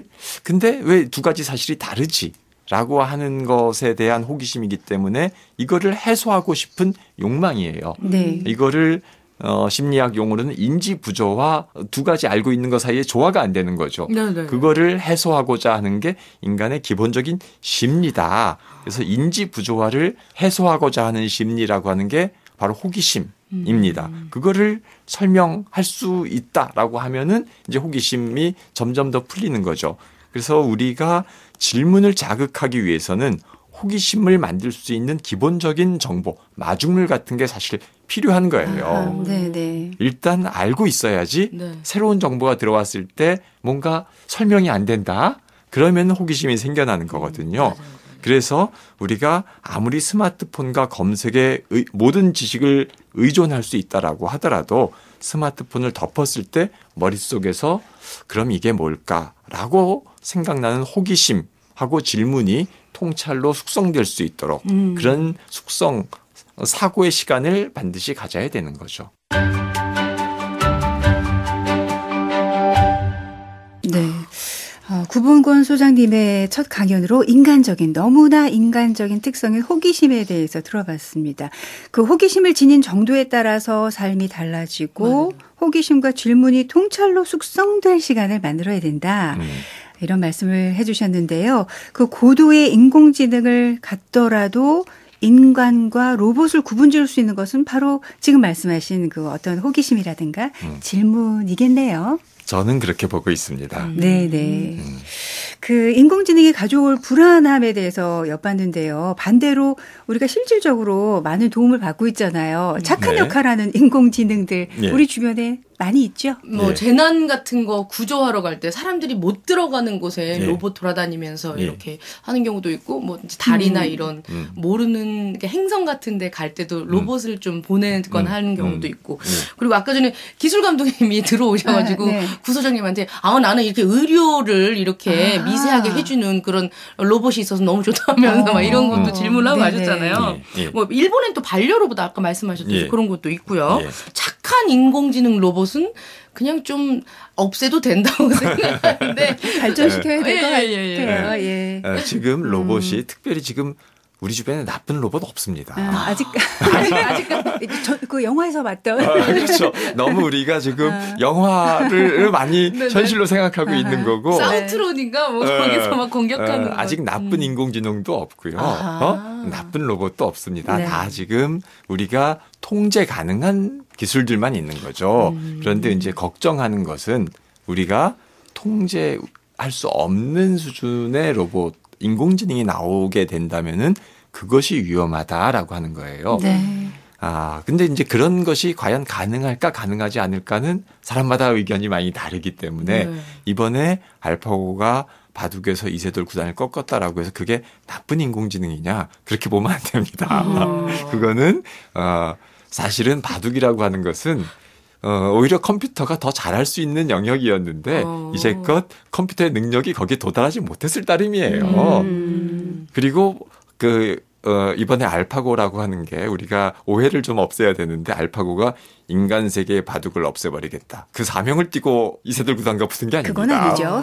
근데 왜 두 가지 사실이 다르지? 라고 하는 것에 대한 호기심이기 때문에 이거를 해소하고 싶은 욕망이에요. 네. 이거를 어, 심리학 용어로는 인지 부조화 두 가지 알고 있는 것 사이에 조화가 안 되는 거죠. 네네. 그거를 해소하고자 하는 게 인간의 기본적인 심리다. 그래서 인지 부조화를 해소하고자 하는 심리라고 하는 게 바로 호기심입니다. 음. 그거를 설명할 수 있다라고 하면은 이제 호기심이 점점 더 풀리는 거죠. 그래서 우리가 질문을 자극하기 위해서는 호기심을 만들 수 있는 기본적인 정보, 마중물 같은 게 사실 필요한 거예요. 아, 네네. 일단 알고 있어야지 네. 새로운 정보가 들어왔을 때 뭔가 설명이 안 된다? 그러면 호기심이 생겨나는 거거든요. 맞아요. 그래서 우리가 아무리 스마트폰과 검색에 의, 모든 지식을 의존할 수 있다라고 하더라도 스마트폰을 덮었을 때 머릿속에서 그럼 이게 뭘까라고 생각나는 호기심하고 질문이 통찰로 숙성될 수 있도록 음. 그런 숙성, 사고의 시간을 반드시 가져야 되는 거죠. 네. 어, 구본권 소장님의 첫 강연으로 인간적인, 너무나 인간적인 특성인 호기심에 대해서 들어봤습니다. 그 호기심을 지닌 정도에 따라서 삶이 달라지고 맞아요. 호기심과 질문이 통찰로 숙성될 시간을 만들어야 된다. 음. 이런 말씀을 해 주셨는데요. 그 고도의 인공지능을 갖더라도 인간과 로봇을 구분 지을 수 있는 것은 바로 지금 말씀하신 그 어떤 호기심이라든가 음. 질문이겠네요. 저는 그렇게 보고 있습니다. 음. 네네. 음. 그 인공지능이 가져올 불안함에 대해서 엿봤는데요. 반대로 우리가 실질적으로 많은 도움을 받고 있잖아요. 착한 네. 역할하는 인공지능들 예. 우리 주변에 많이 있죠. 뭐 예. 재난 같은 거 구조하러 갈 때 사람들이 못 들어가는 곳에 예. 로봇 돌아다니면서 예. 이렇게 하는 경우도 있고 뭐 이제 달이나 음. 이런 음. 모르는 게 행성 같은 데 갈 때도 로봇을 좀 보내거나 음. 하는 경우도 음. 있고 예. 그리고 아까 전에 기술 감독님이 들어오셔가지고 아, 네. 구소장님한테 아 나는 이렇게 의료를 이렇게 아. 미세하게 해주는 그런 로봇이 있어서 너무 좋다면서 어. 막 이런 것도 어. 질문을 하고 네네. 하셨잖아요. 예. 예. 뭐 일본엔 또 반려로봇 아까 말씀하셨듯이 예. 그런 것도 있고요. 예. 착한 인공지능 로봇은 그냥 좀 없애도 된다고 생각하는데 발전시켜야 될 것 예, 예, 예. 같아요. 예. 어, 지금 로봇이 특별히 지금 우리 주변에 나쁜 로봇 없습니다. 아, 아직 아직 아직 저, 그 영화에서 봤던 아, 그렇죠. 너무 우리가 지금 영화를 많이 네네. 현실로 생각하고 아하. 있는 거고 사우트론인가 뭐 어, 거기서 막 공격하는 어, 거. 아직 나쁜 음. 인공지능도 없고요. 아하. 어? 나쁜 로봇도 없습니다. 네. 다 지금 우리가 통제 가능한 기술들만 있는 거죠. 음. 그런데 이제 걱정하는 것은 우리가 통제할 수 없는 수준의 로봇, 인공지능이 나오게 된다면은 그것이 위험하다라고 하는 거예요. 네. 아, 근데 이제 그런 것이 과연 가능할까 가능하지 않을까는 사람마다 의견이 많이 다르기 때문에 네. 이번에 알파고가 바둑에서 이세돌 구단을 꺾었다라고 해서 그게 나쁜 인공지능이냐 그렇게 보면 안 됩니다. 어. 그거는 어, 사실은 바둑이라고 하는 것은 어, 오히려 컴퓨터가 더 잘할 수 있는 영역이었는데 어. 이제껏 컴퓨터의 능력이 거기에 도달하지 못했을 따름이에요. 음. 그리고 그 어, 이번에 알파고라고 하는 게 우리가 오해를 좀 없애야 되는데 알파고가 인간 세계의 바둑을 없애버리겠다. 그 사명을 띠고 이세돌 구단과 붙은 게 아닙니다. 그건 아니죠.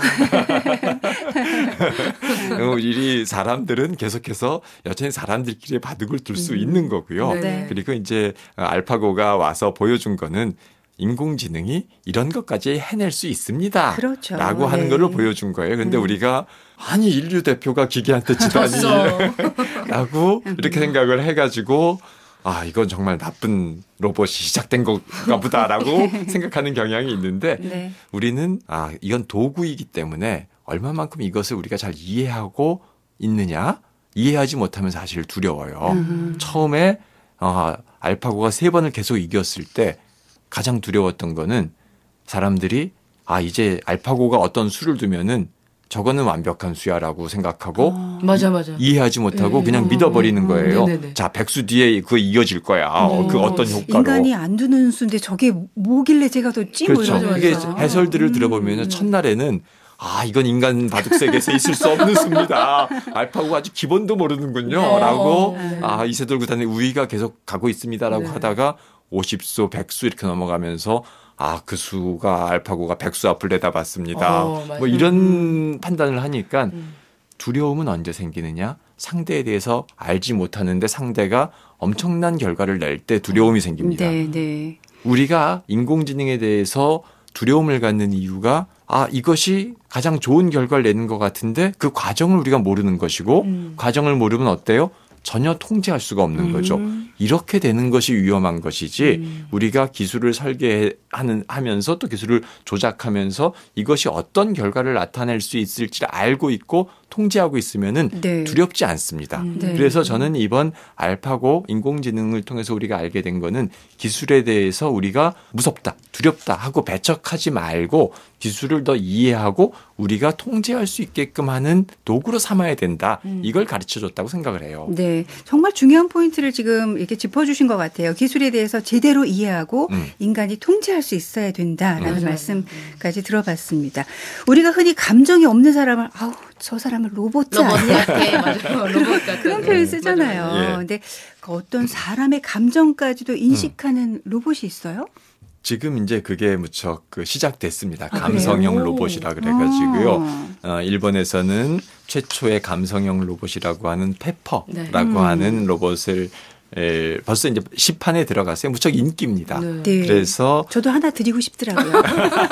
어, 이 사람들은 계속해서 여전히 사람들끼리 바둑을 둘 수 있는 거고요. 네. 그리고 이제 알파고가 와서 보여준 거는 인공지능이 이런 것까지 해낼 수 있습니다. 그렇죠. 라고 하는 네. 걸로 보여준 거예요. 그런데 음. 우리가 아니 인류 대표가 기계한테 지다니 졌어. 라고 음. 이렇게 생각을 해가지고 아 이건 정말 나쁜 로봇이 시작된 건가 보다라고 생각하는 경향이 있는데 네. 우리는 아 이건 도구이기 때문에 얼마만큼 이것을 우리가 잘 이해하고 있느냐 이해하지 못하면 사실 두려워요. 음. 처음에 어, 알파고가 세 번을 계속 이겼을 때 가장 두려웠던 거는 사람들이 아 이제 알파고가 어떤 수를 두면은 저거는 완벽한 수야라고 생각하고 어. 맞아 맞아. 이해하지 못하고 네. 그냥 믿어버리는 거예요. 네네네. 자 백수 뒤에 그거 이어질 거야. 어, 그 어떤 효과로. 인간이 안 두는 수인데 저게 뭐길래 제가 뒀지? 뭐 그렇죠. 이러면서. 그게 해설들을 음. 들어보면 첫날에는 아 이건 인간 바둑 세계에서 있을 수 없는 수입니다. 알파고가 아주 기본도 모르는군요. 네. 라고 네. 아 이세돌 구단의 우위가 계속 가고 있습니다라고 네. 하다가 오십 수, 백 수 이렇게 넘어가면서 아, 그 수가 알파고가 백수 앞을 내다봤습니다. 어, 맞아요. 뭐 이런 판단을 하니까 음. 두려움은 언제 생기느냐? 상대에 대해서 알지 못하는데 상대가 엄청난 결과를 낼 때 두려움이 생깁니다. 네, 네. 우리가 인공지능에 대해서 두려움을 갖는 이유가 아, 이것이 가장 좋은 결과를 내는 것 같은데 그 과정을 우리가 모르는 것이고 음. 과정을 모르면 어때요? 전혀 통제할 수가 없는 음. 거죠. 이렇게 되는 것이 위험한 것이지 음. 우리가 기술을 설계하는 하면서 또 기술을 조작하면서 이것이 어떤 결과를 나타낼 수 있을지를 알고 있고 통제하고 있으면은 네. 두렵지 않습니다. 음. 네. 그래서 저는 이번 알파고 인공지능을 통해서 우리가 알게 된 거는 기술에 대해서 우리가 무섭다, 두렵다 하고 배척하지 말고 기술을 더 이해하고 우리가 통제할 수 있게끔 하는 도구로 삼아야 된다. 이걸 가르쳐줬다고 생각을 해요. 네, 정말 중요한 포인트를 지금 이렇게 짚어주신 것 같아요. 기술에 대해서 제대로 이해하고 음. 인간이 통제할 수 있어야 된다라는 맞아요. 말씀까지 들어봤습니다. 우리가 흔히 감정이 없는 사람을 아우 저 사람은 로봇 로봇 아니야? 같아. 맞아요. 로봇 같아. 그런 표현 쓰잖아요. 맞아요. 예. 근데 그 어떤 사람의 감정까지도 인식하는 로봇이 있어요? 지금 이제 그게 무척 그 시작됐습니다. 아, 감성형 그래요? 로봇이라 그래가지고요. 아. 어, 일본에서는 최초의 감성형 로봇이라고 하는 페퍼라고 네. 음. 하는 로봇을 에, 벌써 이제 시판에 들어갔어요. 무척 인기입니다. 네. 네. 그래서 저도 하나 드리고 싶더라고요.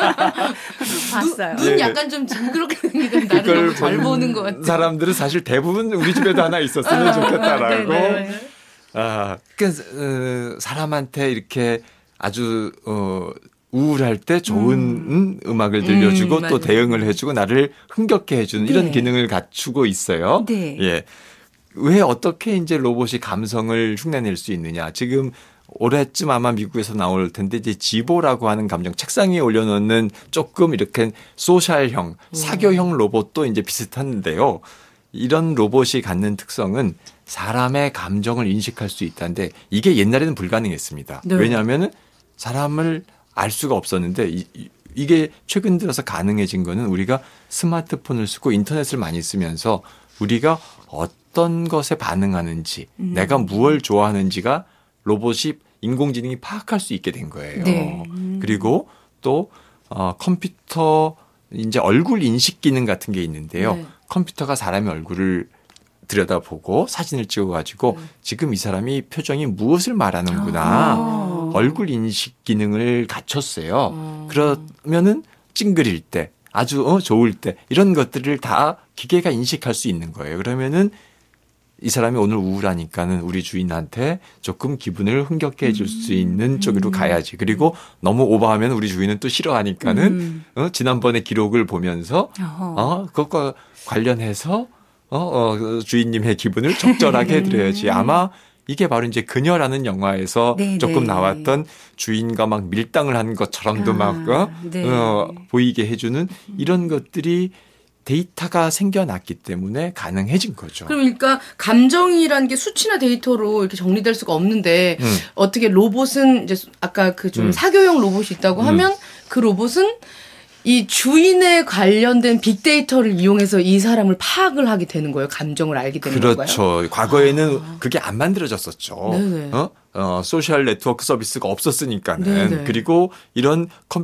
봤어요. 눈 예. 약간 좀 징그럽게 생기던 나를 그걸 너무 잘 본 보는 것 같아. 사람들은 사실 대부분 우리 집에도 하나 있었으면 좋겠다라고. 네네. 아, 그러니까 어, 사람한테 이렇게 아주 어, 우울할 때 좋은 음. 악을 들려주고 음, 또 맞아요. 대응을 해주고 나를 흥겹게 해주는 이런 네. 기능을 갖추고 있어요. 네. 예. 왜 어떻게 이제 로봇이 감성을 흉내낼 수 있느냐? 지금 올해쯤 아마 미국에서 나올 텐데 이제 지보라고 하는 감정 책상 위에 올려놓는 조금 이렇게 소셜형, 사교형 로봇도 이제 비슷한데요. 이런 로봇이 갖는 특성은 사람의 감정을 인식할 수 있다는데 이게 옛날에는 불가능했습니다. 네. 왜냐하면 사람을 알 수가 없었는데 이, 이, 이게 최근 들어서 가능해진 거는 우리가 스마트폰을 쓰고 인터넷을 많이 쓰면서 우리가 어떤 것에 반응하는지 음. 내가 무엇을 좋아하는지가 로봇이 인공지능이 파악할 수 있게 된 거예요. 네. 그리고 또 어, 컴퓨터 이제 얼굴 인식 기능 같은 게 있는데요. 네. 컴퓨터가 사람의 얼굴을 들여다보고 사진을 찍어가지고 네. 지금 이 사람이 표정이 무엇을 말하는구나. 아. 얼굴 인식 기능을 갖췄어요. 어. 그러면은 찡그릴 때 아주 어, 좋을 때 이런 것들을 다 기계가 인식할 수 있는 거예요. 그러면은 이 사람이 오늘 우울하니까는 우리 주인한테 조금 기분을 흥겹게 해줄 수 있는 쪽으로 가야지. 그리고 너무 오버하면 우리 주인은 또 싫어하니까는 음. 어, 지난번에 기록을 보면서 어허. 어, 그것과 관련해서 어, 어, 주인님의 기분을 적절하게 해드려야지. 아마 이게 바로 이제 그녀라는 영화에서 네, 조금 네. 나왔던 주인과 막 밀당을 하는 것처럼도 아, 막 어? 네. 어, 보이게 해주는 이런 것들이 데이터가 생겨났기 때문에 가능해진 거죠. 그럼 그러니까 감정이라는 게 수치나 데이터로 이렇게 정리될 수가 없는데 음. 어떻게 로봇은 이제 아까 그 좀 음. 사교형 로봇이 있다고 음. 하면 그 로봇은 이 주인에 관련된 빅데이터를 이용해서 이 사람을 파악을 하게 되는 거예요. 감정을 알게 되는 건가요? 그렇죠. 과거에는 그게 안 만들어졌었죠. 네네. 어? 어, 소셜 네트워크 서비스가 없었으니까는. 네네. 그리고 이런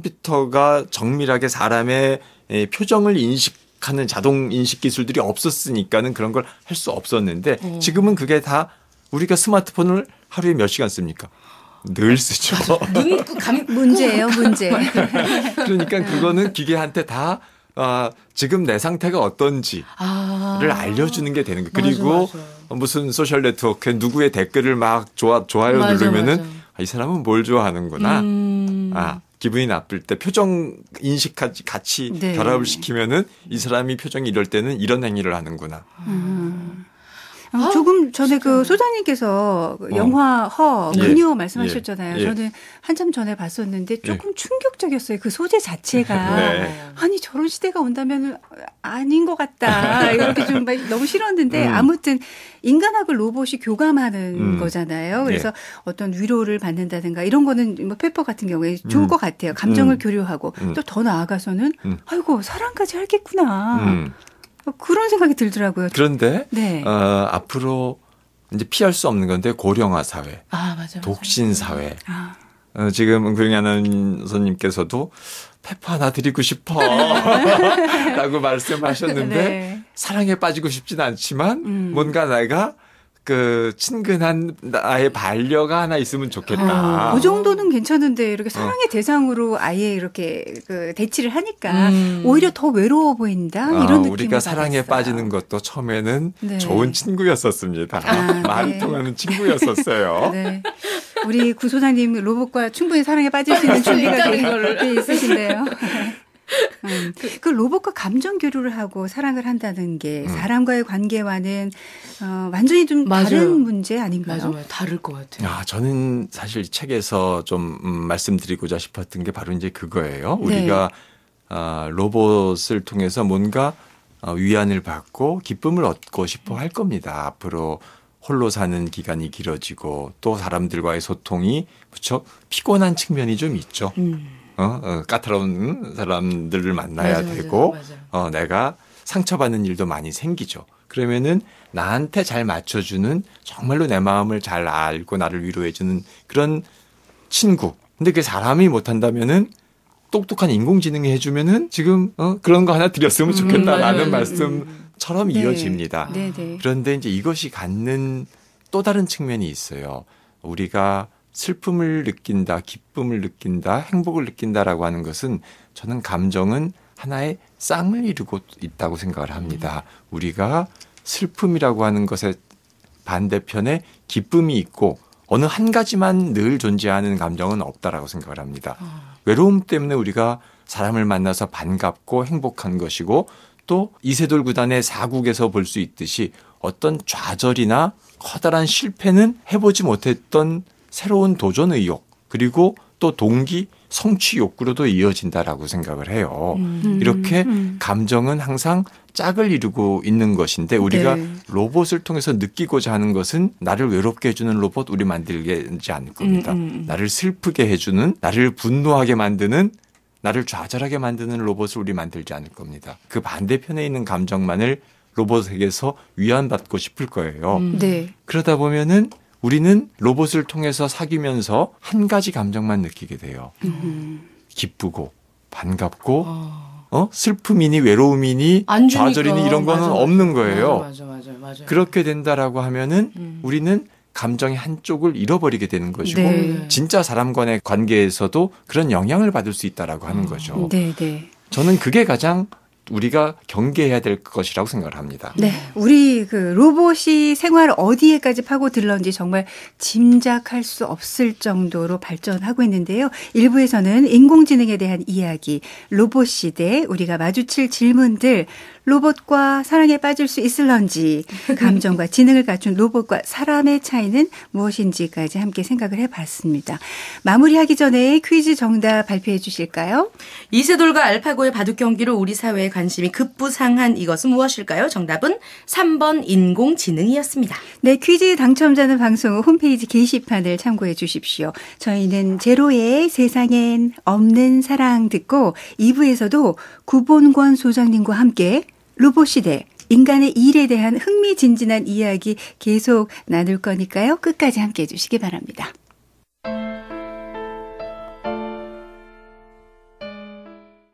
컴퓨터가 정밀하게 사람의 에, 표정을 인식하는 자동 인식 기술들이 없었으니까는 그런 걸 할 수 없었는데 어. 지금은 그게 다 우리가 스마트폰을 하루에 몇 시간 씁니까? 늘 쓰죠. 눈 감, 문제예요, 문제. 그러니까 그거는 기계한테 다 아, 지금 내 상태가 어떤지를 아. 알려주는 게 되는 거예요. 맞아, 그리고 맞아. 무슨 소셜 네트워크에 누구의 댓글을 막 좋아, 좋아요 맞아, 누르면은 맞아. 아, 이 사람은 뭘 좋아하는구나. 음. 아, 기분이 나쁠 때 표정 인식까지 같이 네. 결합을 시키면은 이 사람이 표정이 이럴 때는 이런 행위를 하는구나. 음. 아, 조금 전에 그 소장님께서 그 영화 허, 예. 그녀 말씀하셨잖아요. 예. 저는 한참 전에 봤었는데 조금 충격적이었어요. 그 소재 자체가. 네. 아니 저런 시대가 온다면 아닌 것 같다. 이렇게 좀 막 너무 싫었는데 음. 아무튼 인간하고 로봇이 교감하는 음. 거잖아요. 그래서 예. 어떤 위로를 받는다든가 이런 거는 뭐 페퍼 같은 경우에 좋을 음. 것 같아요. 감정을 음. 교류하고 음. 또 더 나아가서는 음. 아이고 사랑까지 하겠구나. 음. 그런 생각이 들더라고요. 그런데 네. 어, 앞으로 이제 피할 수 없는 건데 고령화 사회, 아, 맞아. 독신 사회. 아. 어, 지금 은구영 아나운서님께서도 페퍼 하나 드리고 싶어 라고 말씀하셨는데 네. 사랑에 빠지고 싶진 않지만 음. 뭔가 내가 그 친근한 나의 반려가 하나 있으면 좋겠다. 아, 그 정도는 괜찮은데 이렇게 사랑의 어. 대상으로 아예 이렇게 그 대치를 하니까 음. 오히려 더 외로워 보인다 이런 어, 느낌을 우리가 사랑에 받았어요. 빠지는 것도 처음에는 네. 좋은 친구였었습니다. 아, 말이 네. 통하는 친구였었어요. 네. 우리 구 소장님 로봇과 충분히 사랑에 빠질 수 있는 준비가 돼 있으신데요. 음, 그 로봇과 감정 교류를 하고 사랑을 한다는 게 사람과의 관계와는 어, 완전히 좀 맞아요. 다른 문제 아닌가요? 맞아요. 다를 것 같아요. 아, 저는 사실 이 책에서 좀 음, 말씀드리고자 싶었던 게 바로 이제 그거예요. 네. 우리가 아, 로봇을 통해서 뭔가 어, 위안을 받고 기쁨을 얻고 싶어 할 겁니다. 앞으로 홀로 사는 기간이 길어지고 또 사람들과의 소통이 무척 피곤한 측면이 좀 있죠. 음. 어, 어, 까다로운 사람들을 만나야 맞아, 되고 맞아, 맞아. 어, 내가 상처받는 일도 많이 생기죠. 그러면은 나한테 잘 맞춰주는 정말로 내 마음을 잘 알고 나를 위로해주는 그런 친구. 근데 그 사람이 못한다면은 똑똑한 인공지능이 해주면은 지금 어, 그런 거 하나 드렸으면 좋겠다라는 음, 말씀처럼 네. 이어집니다. 네, 네. 그런데 이제 이것이 갖는 또 다른 측면이 있어요. 우리가 슬픔을 느낀다, 기쁨을 느낀다, 행복을 느낀다라고 하는 것은 저는 감정은 하나의 쌍을 이루고 있다고 생각을 합니다. 우리가 슬픔이라고 하는 것의 반대편에 기쁨이 있고 어느 한 가지만 늘 존재하는 감정은 없다라고 생각을 합니다. 외로움 때문에 우리가 사람을 만나서 반갑고 행복한 것이고 또 이세돌 구단의 사국에서 볼 수 있듯이 어떤 좌절이나 커다란 실패는 해보지 못했던 새로운 도전 의욕 그리고 또 동기 성취 욕구로도 이어진다라고 생각을 해요. 음. 이렇게 음. 감정은 항상 짝을 이루고 있는 것인데 우리가 네. 로봇을 통해서 느끼고자 하는 것은 나를 외롭게 해주는 로봇 우리 만들지 않을 겁니다. 음, 음. 나를 슬프게 해주는 나를 분노하게 만드는 나를 좌절하게 만드는 로봇을 우리 만들지 않을 겁니다. 그 반대편에 있는 감정만을 로봇에게서 위안받고 싶을 거예요. 음. 네. 그러다 보면은 우리는 로봇을 통해서 사귀면서 한 가지 감정만 느끼게 돼요. 음. 기쁘고 반갑고 어. 어? 슬픔이니 외로움이니 좌절이니 이런 거는 맞아, 없는 거예요. 맞아, 맞아, 맞아, 맞아. 그렇게 된다라고 하면은 음. 우리는 감정의 한쪽을 잃어버리게 되는 것이고 네. 진짜 사람 간의 관계에서도 그런 영향을 받을 수 있다라고 하는 거죠. 네, 네. 저는 그게 가장 우리가 경계해야 될 것이라고 생각을 합니다. 네, 우리 그 로봇이 생활 어디에까지 파고들는지 정말 짐작할 수 없을 정도로 발전하고 있는데요. 일부에서는 인공지능에 대한 이야기, 로봇 시대, 우리가 마주칠 질문들, 로봇과 사랑에 빠질 수 있을런지, 감정과 지능을 갖춘 로봇과 사람의 차이는 무엇인지까지 함께 생각을 해봤습니다. 마무리하기 전에 퀴즈 정답 발표해 주실까요? 이세돌과 알파고의 바둑 경기로 우리 사회의 관심이 급부상한 이것은 무엇일까요? 정답은 삼 번 인공지능이었습니다. 네, 퀴즈 당첨자는 방송 후 홈페이지 게시판을 참고해 주십시오. 저희는 제로의 세상엔 없는 사랑 듣고 이 부에서도 구본권 소장님과 함께 로봇 시대, 인간의 일에 대한 흥미진진한 이야기 계속 나눌 거니까요. 끝까지 함께해 주시기 바랍니다.